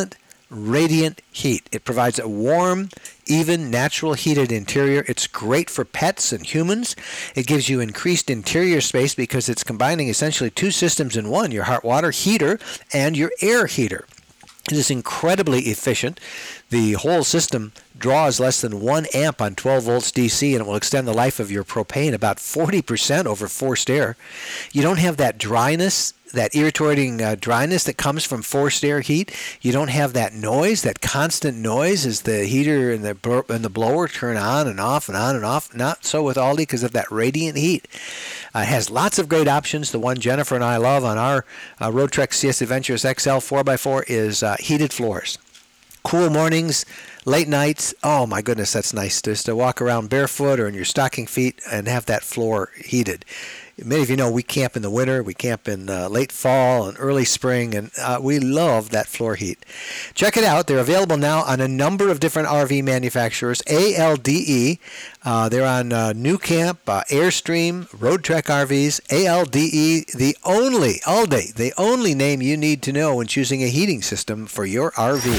radiant heat. It provides a warm, even, natural heated interior. It's great for pets and humans. It gives you increased interior space because it's combining essentially two systems in one, your hot water heater and your air heater. It is incredibly efficient. The whole system draws less than one amp on twelve volts D C, and it will extend the life of your propane about forty percent over forced air. You don't have that dryness, that irritating uh, dryness that comes from forced air heat. You don't have that noise, that constant noise as the heater and the bl- and the blower turn on and off and on and off. Not so with Aldi because of that radiant heat. Uh, it has lots of great options. The one Jennifer and I love on our uh, Roadtrek C S Adventures X L four by four is uh, heated floors. Cool mornings, late nights. Oh my goodness, that's nice just to walk around barefoot or in your stocking feet and have that floor heated. Many of you know we camp in the winter, we camp in uh, late fall and early spring, and uh, we love that floor heat. Check it out. They're available now on a number of different R V manufacturers. A L D E, uh, they're on uh, New Camp, uh, Airstream, Roadtrek R Vs. A L D E, the only, Aldi, the only name you need to know when choosing a heating system for your R V.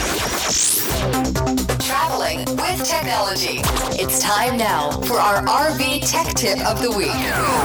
Traveling with technology. It's time now for our R V Tech Tip of the Week.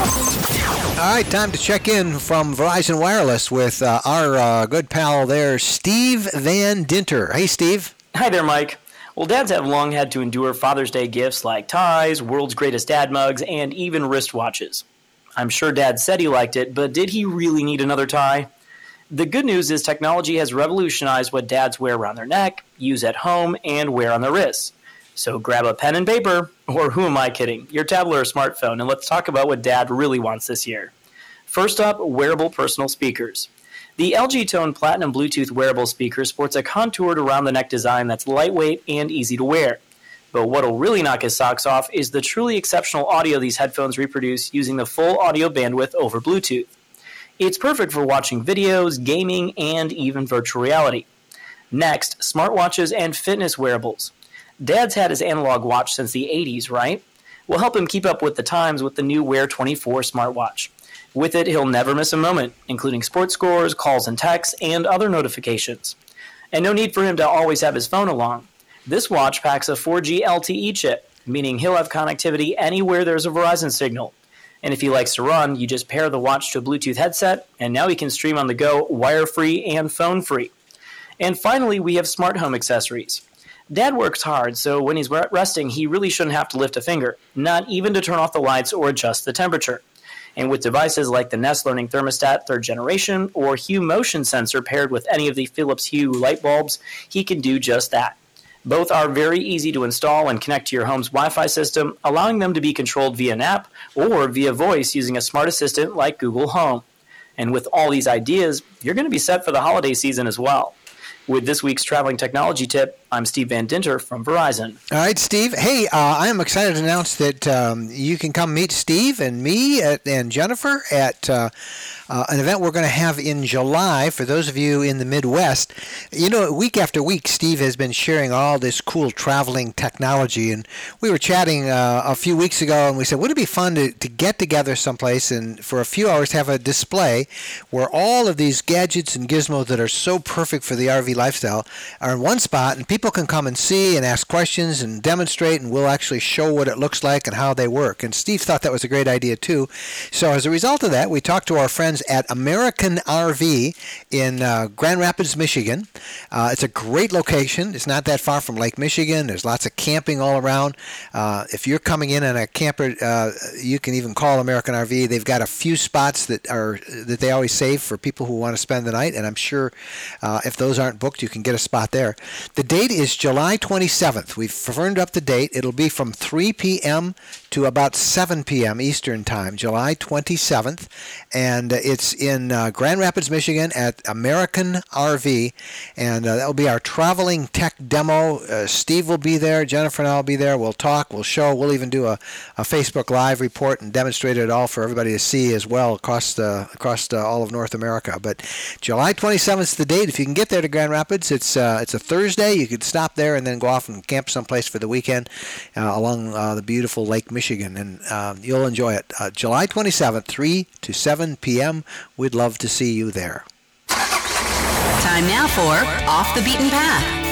All right, time to check in from Verizon Wireless with uh, our uh, good pal there, Steve Van Dinter. Hey, Steve. Hi there, Mike. Well, dads have long had to endure Father's Day gifts like ties, world's greatest dad mugs, and even wristwatches. I'm sure Dad said he liked it, but did he really need another tie? The good news is technology has revolutionized what dads wear around their neck, use at home, and wear on their wrists. So grab a pen and paper, or who am I kidding, your tablet or smartphone, and let's talk about what Dad really wants this year. First up, wearable personal speakers. The L G Tone Platinum Bluetooth wearable speaker sports a contoured around-the-neck design that's lightweight and easy to wear. But what'll really knock his socks off is the truly exceptional audio these headphones reproduce using the full audio bandwidth over Bluetooth. It's perfect for watching videos, gaming, and even virtual reality. Next, smartwatches and fitness wearables. Dad's had his analog watch since the eighties, right? We'll help him keep up with the times with the new Wear twenty-four smartwatch. With it, he'll never miss a moment, including sports scores, calls and texts, and other notifications. And no need for him to always have his phone along. This watch packs a four G L T E chip, meaning he'll have connectivity anywhere there's a Verizon signal. And if he likes to run, you just pair the watch to a Bluetooth headset, and now he can stream on the go, wire-free and phone-free. And finally, we have smart home accessories. Dad works hard, so when he's resting, he really shouldn't have to lift a finger, not even to turn off the lights or adjust the temperature. And with devices like the Nest Learning Thermostat third generation or Hue Motion Sensor paired with any of the Philips Hue light bulbs, he can do just that. Both are very easy to install and connect to your home's Wi-Fi system, allowing them to be controlled via an app or via voice using a smart assistant like Google Home. And with all these ideas, you're going to be set for the holiday season as well. With this week's traveling technology tip, I'm Steve Van Dinter from Verizon. All right, Steve. Hey, uh, I am excited to announce that um, you can come meet Steve and me at, and Jennifer at uh, uh, an event we're going to have in July for those of you in the Midwest. You know, week after week, Steve has been sharing all this cool traveling technology, and we were chatting uh, a few weeks ago, and we said, wouldn't it be fun to, to get together someplace and for a few hours have a display where all of these gadgets and gizmos that are so perfect for the R V lifestyle are in one spot, and people can come and see and ask questions and demonstrate, and we'll actually show what it looks like and how they work. And Steve thought that was a great idea too. So as a result of that, we talked to our friends at American R V in uh, Grand Rapids, Michigan. Uh, it's a great location. It's not that far from Lake Michigan. There's lots of camping all around. Uh, if you're coming in on a camper, uh, you can even call American R V. They've got a few spots that are that they always save for people who want to spend the night, and I'm sure uh, if those aren't booked, you can get a spot there. The date is July twenty-seventh. We've firmed up the date. It'll be from three p.m. to about seven p.m. Eastern Time, July twenty-seventh. And it's in uh, Grand Rapids, Michigan at American R V. And uh, that will be our traveling tech demo. Uh, Steve will be there. Jennifer and I will be there. We'll talk. We'll show. We'll even do a, a Facebook Live report and demonstrate it all for everybody to see as well across, the, across the, all of North America. But July twenty-seventh is the date. If you can get there to Grand Rapids, it's uh, it's a Thursday. You could stop there and then go off and camp someplace for the weekend uh, along uh, the beautiful Lake Michigan, and uh, you'll enjoy it. Uh, July twenty-seventh, three to seven p.m. We'd love to see you there. Time now for Off the Beaten Path.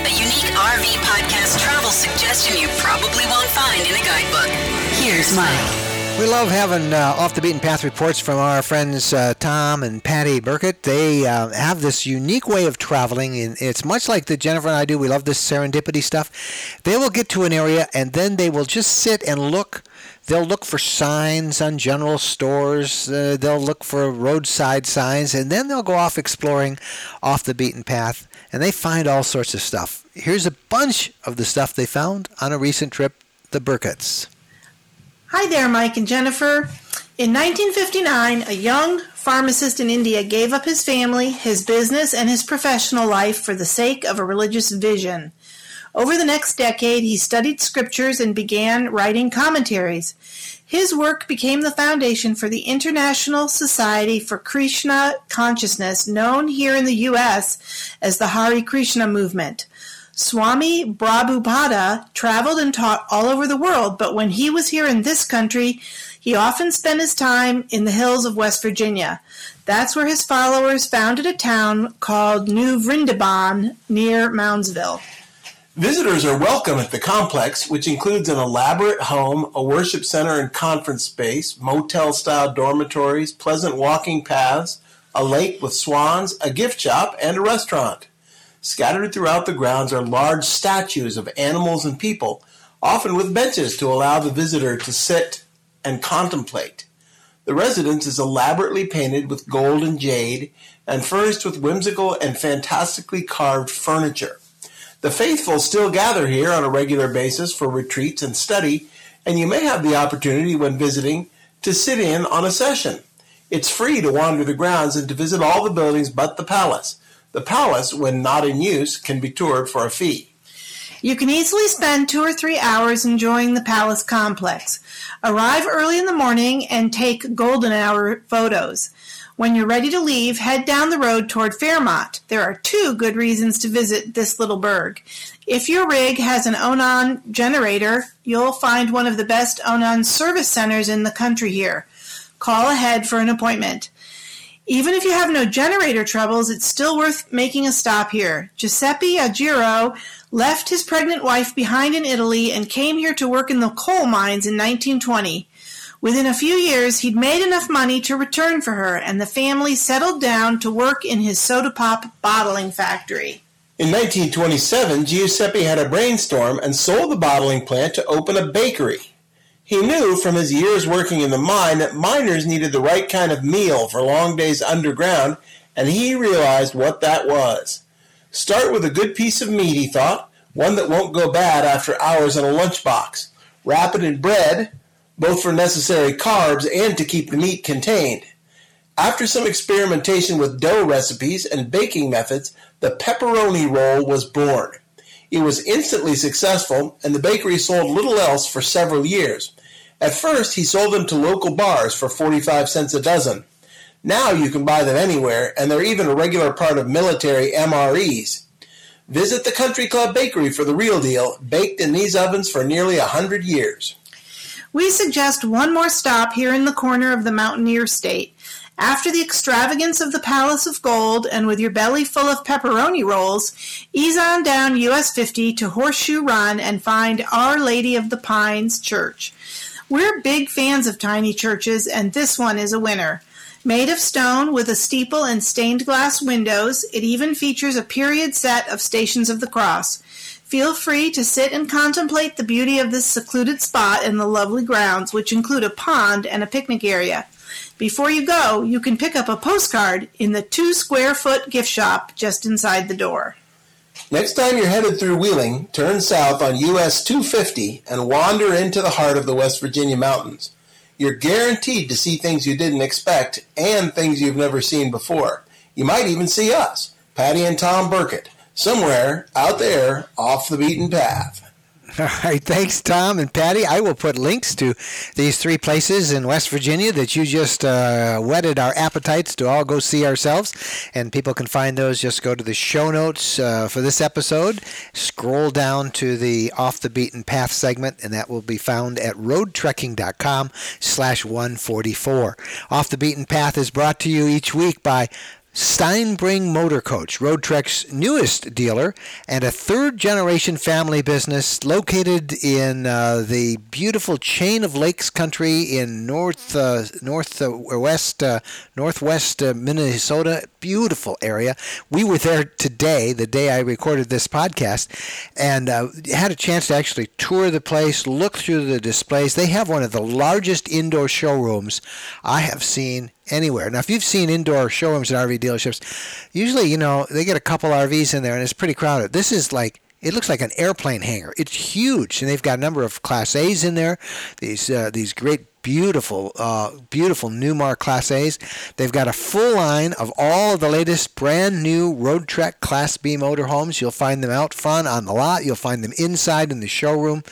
a unique R V podcast travel suggestion you probably won't find in a guidebook. Here's Mike. We love having uh, Off the Beaten Path reports from our friends uh, Tom and Patty Burkett. They uh, have this unique way of traveling, and it's much like the Jennifer and I do. We love this serendipity stuff. They will get to an area, and then they will just sit and look. They'll look for signs on general stores. Uh, they'll look for roadside signs, and then they'll go off exploring off the beaten path, and they find all sorts of stuff. Here's a bunch of the stuff they found on a recent trip, the Burketts. Hi there, Mike and Jennifer. In nineteen fifty-nine, a young pharmacist in India gave up his family, his business, and his professional life for the sake of a religious vision. Over the next decade, he studied scriptures and began writing commentaries. His work became the foundation for the International Society for Krishna Consciousness, known here in the U S as the Hare Krishna movement. Swami Prabhupada traveled and taught all over the world, but when he was here in this country, he often spent his time in the hills of West Virginia. That's where his followers founded a town called New Vrindaban near Moundsville. Visitors are welcome at the complex, which includes an elaborate home, a worship center and conference space, motel-style dormitories, pleasant walking paths, a lake with swans, a gift shop, and a restaurant. Scattered throughout the grounds are large statues of animals and people, often with benches to allow the visitor to sit and contemplate. The residence is elaborately painted with gold and jade and furnished with whimsical and fantastically carved furniture. The faithful still gather here on a regular basis for retreats and study, and you may have the opportunity when visiting to sit in on a session. It's free to wander the grounds and to visit all the buildings but the palace. The palace, when not in use, can be toured for a fee. You can easily spend two or three hours enjoying the palace complex. Arrive early in the morning and take golden hour photos. When you're ready to leave, head down the road toward Fairmont. There are two good reasons to visit this little burg. If your rig has an Onan generator, you'll find one of the best Onan service centers in the country here. Call ahead for an appointment. Even if you have no generator troubles, it's still worth making a stop here. Giuseppe Agiro left his pregnant wife behind in Italy and came here to work in the coal mines in nineteen twenty. Within a few years, he'd made enough money to return for her, and the family settled down to work in his soda pop bottling factory. In nineteen twenty-seven, Giuseppe had a brainstorm and sold the bottling plant to open a bakery. He knew from his years working in the mine that miners needed the right kind of meal for long days underground, and he realized what that was. Start with a good piece of meat, he thought, one that won't go bad after hours in a lunchbox. Wrap it in bread, both for necessary carbs and to keep the meat contained. After some experimentation with dough recipes and baking methods, the pepperoni roll was born. It was instantly successful, and the bakery sold little else for several years. At first, he sold them to local bars for forty-five cents a dozen. Now you can buy them anywhere, and they're even a regular part of military M R Es. Visit the Country Club Bakery for the real deal, baked in these ovens for nearly a hundred years. We suggest one more stop here in the corner of the Mountaineer State. After the extravagance of the Palace of Gold, and with your belly full of pepperoni rolls, ease on down U S fifty to Horseshoe Run and find Our Lady of the Pines Church. We're big fans of tiny churches, and this one is a winner. Made of stone with a steeple and stained glass windows, it even features a period set of Stations of the Cross. Feel free to sit and contemplate the beauty of this secluded spot and the lovely grounds, which include a pond and a picnic area. Before you go, you can pick up a postcard in the two-square-foot gift shop just inside the door. Next time you're headed through Wheeling, turn south on U S two fifty and wander into the heart of the West Virginia mountains. You're guaranteed to see things you didn't expect and things you've never seen before. You might even see us, Patty and Tom Burkett, somewhere out there off the beaten path. All right, thanks, Tom and Patty. I will put links to these three places in West Virginia that you just uh, whetted our appetites to all go see ourselves, and people can find those. Just go to the show notes uh, for this episode, scroll down to the Off the Beaten Path segment, and that will be found at roadtrekking.com slash 144. Off the Beaten Path is brought to you each week by Steinbring Motor Coach, Road Trek's newest dealer and a third-generation family business located in uh, the beautiful Chain of Lakes country in north, uh, north uh, west, uh, northwest uh, Minnesota. Beautiful area. We were there today, the day I recorded this podcast, and uh, had a chance to actually tour the place, look through the displays. They have one of the largest indoor showrooms I have seen anywhere. Now, if you've seen indoor showrooms at R V dealerships, usually, you know, they get a couple R Vs in there and it's pretty crowded. This is like, it looks like an airplane hangar. It's huge, and they've got a number of Class A's in there, these uh, these great beautiful, uh, beautiful Newmar Class A's. They've got a full line of all of the latest brand new Road Trek Class B motorhomes. You'll find them out front on the lot. You'll find them inside in the showroom.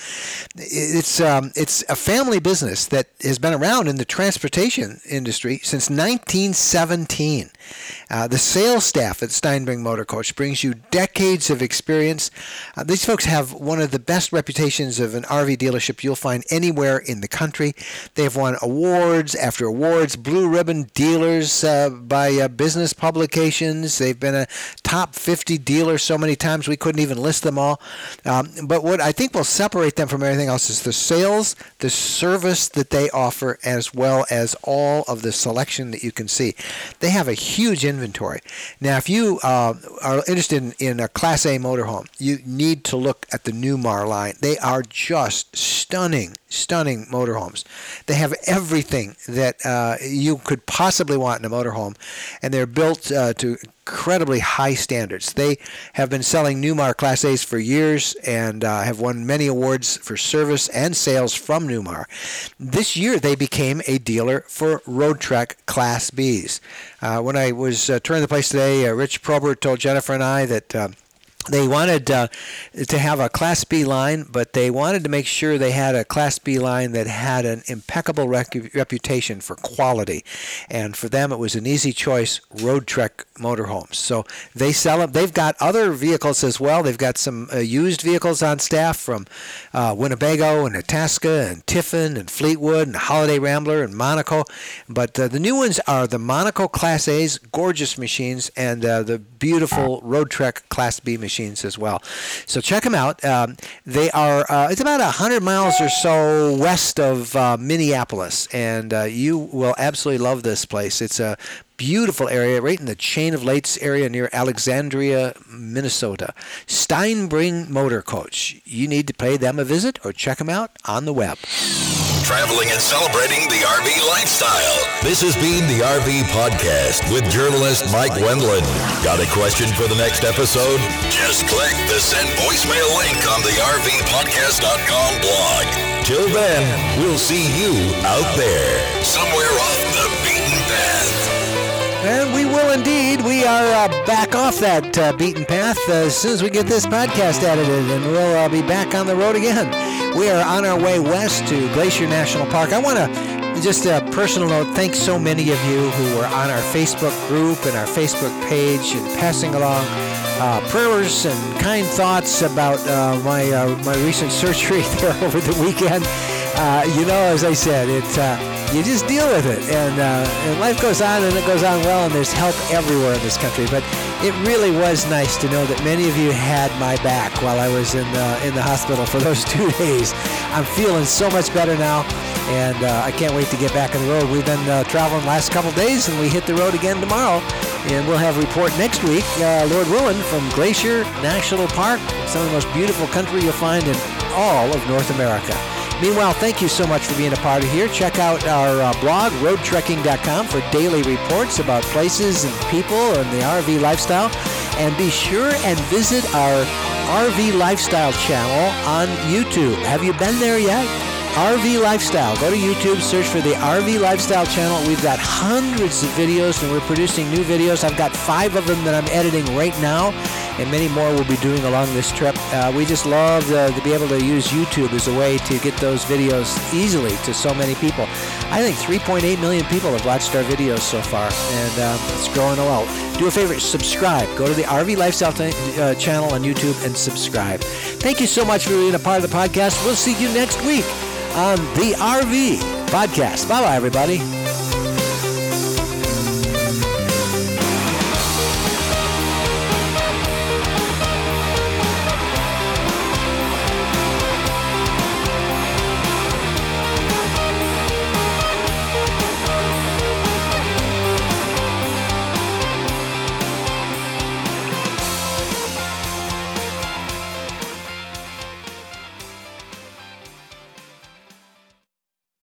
It's um, it's a family business that has been around in the transportation industry since nineteen seventeen. Uh, the sales staff at Steinbring Motor Coach brings you decades of experience. Uh, these folks have one of the best reputations of an R V dealership you'll find anywhere in the country. They've won awards after awards, blue ribbon dealers uh, by uh, business publications. They've been a top fifty dealer so many times we couldn't even list them all. Um, but what I think will separate them from everything else is the sales, the service that they offer, as well as all of the selection that you can see. They have a huge inventory. Now, if you uh, are interested in, in a Class A motorhome, you need to look at the Newmar line. They are just stunning, stunning motorhomes. They have everything that uh, you could possibly want in a motorhome, and they're built uh, to incredibly high standards. They have been selling Newmar Class A's for years and uh, have won many awards for service and sales from Newmar. This year, they became a dealer for Road Trek Class B's. Uh, when I was uh, touring the place today, uh, Rich Probert told Jennifer and I that uh, they wanted uh, to have a Class B line, but they wanted to make sure they had a Class B line that had an impeccable rec- reputation for quality. And for them, it was an easy choice, Road Trek motorhomes. So they sell them. They've got other vehicles as well. They've got some uh, used vehicles on staff from uh, Winnebago and Itasca and Tiffin and Fleetwood and Holiday Rambler and Monaco. But uh, the new ones are the Monaco Class A's, gorgeous machines, and uh, the beautiful Road Trek Class B machines as well. So check them out. Um, they are, uh, it's about one hundred miles or so west of uh, Minneapolis, and uh, you will absolutely love this place. It's a beautiful area right in the Chain of Lakes area near Alexandria, Minnesota. Steinbring Motor Coach. You need to pay them a visit or check them out on the web. Traveling and celebrating the R V lifestyle. This has been the R V Podcast with journalist Mike Wendland. Got a question for the next episode? Just click the send voicemail link on the R V podcast dot com blog. Till then, we'll see you out there, somewhere off the beaten path. And we will indeed. We are uh, back off that uh, beaten path uh, as soon as we get this podcast edited, and we'll uh, be back on the road again. We are on our way west to Glacier National Park. I want to, just a personal note, thank so many of you who were on our Facebook group and our Facebook page and passing along uh, prayers and kind thoughts about uh, my uh, my recent surgery there over the weekend. Uh, you know, as I said, it. Uh, You just deal with it, and, uh, and life goes on, and it goes on well, and there's help everywhere in this country. But it really was nice to know that many of you had my back while I was in the, in the hospital for those two days. I'm feeling so much better now, and uh, I can't wait to get back on the road. We've been uh, traveling the last couple days, and we hit the road again tomorrow, and we'll have a report next week, uh, Lord willing, from Glacier National Park, some of the most beautiful country you'll find in all of North America. Meanwhile, thank you so much for being a part of here. Check out our uh, blog, road trekking dot com, for daily reports about places and people and the R V lifestyle. And be sure and visit our R V Lifestyle channel on YouTube. Have you been there yet? R V Lifestyle. Go to YouTube, search for the R V Lifestyle channel. We've got hundreds of videos, and we're producing new videos. I've got five of them that I'm editing right now, and many more we'll be doing along this trip. Uh, we just love uh, to be able to use YouTube as a way to get those videos easily to so many people. I think three point eight million people have watched our videos so far, and um, it's growing well. Do a favor, subscribe. Go to the R V Lifestyle t- uh, channel on YouTube and subscribe. Thank you so much for being a part of the podcast. We'll see you next week on the R V Podcast. Bye-bye, everybody.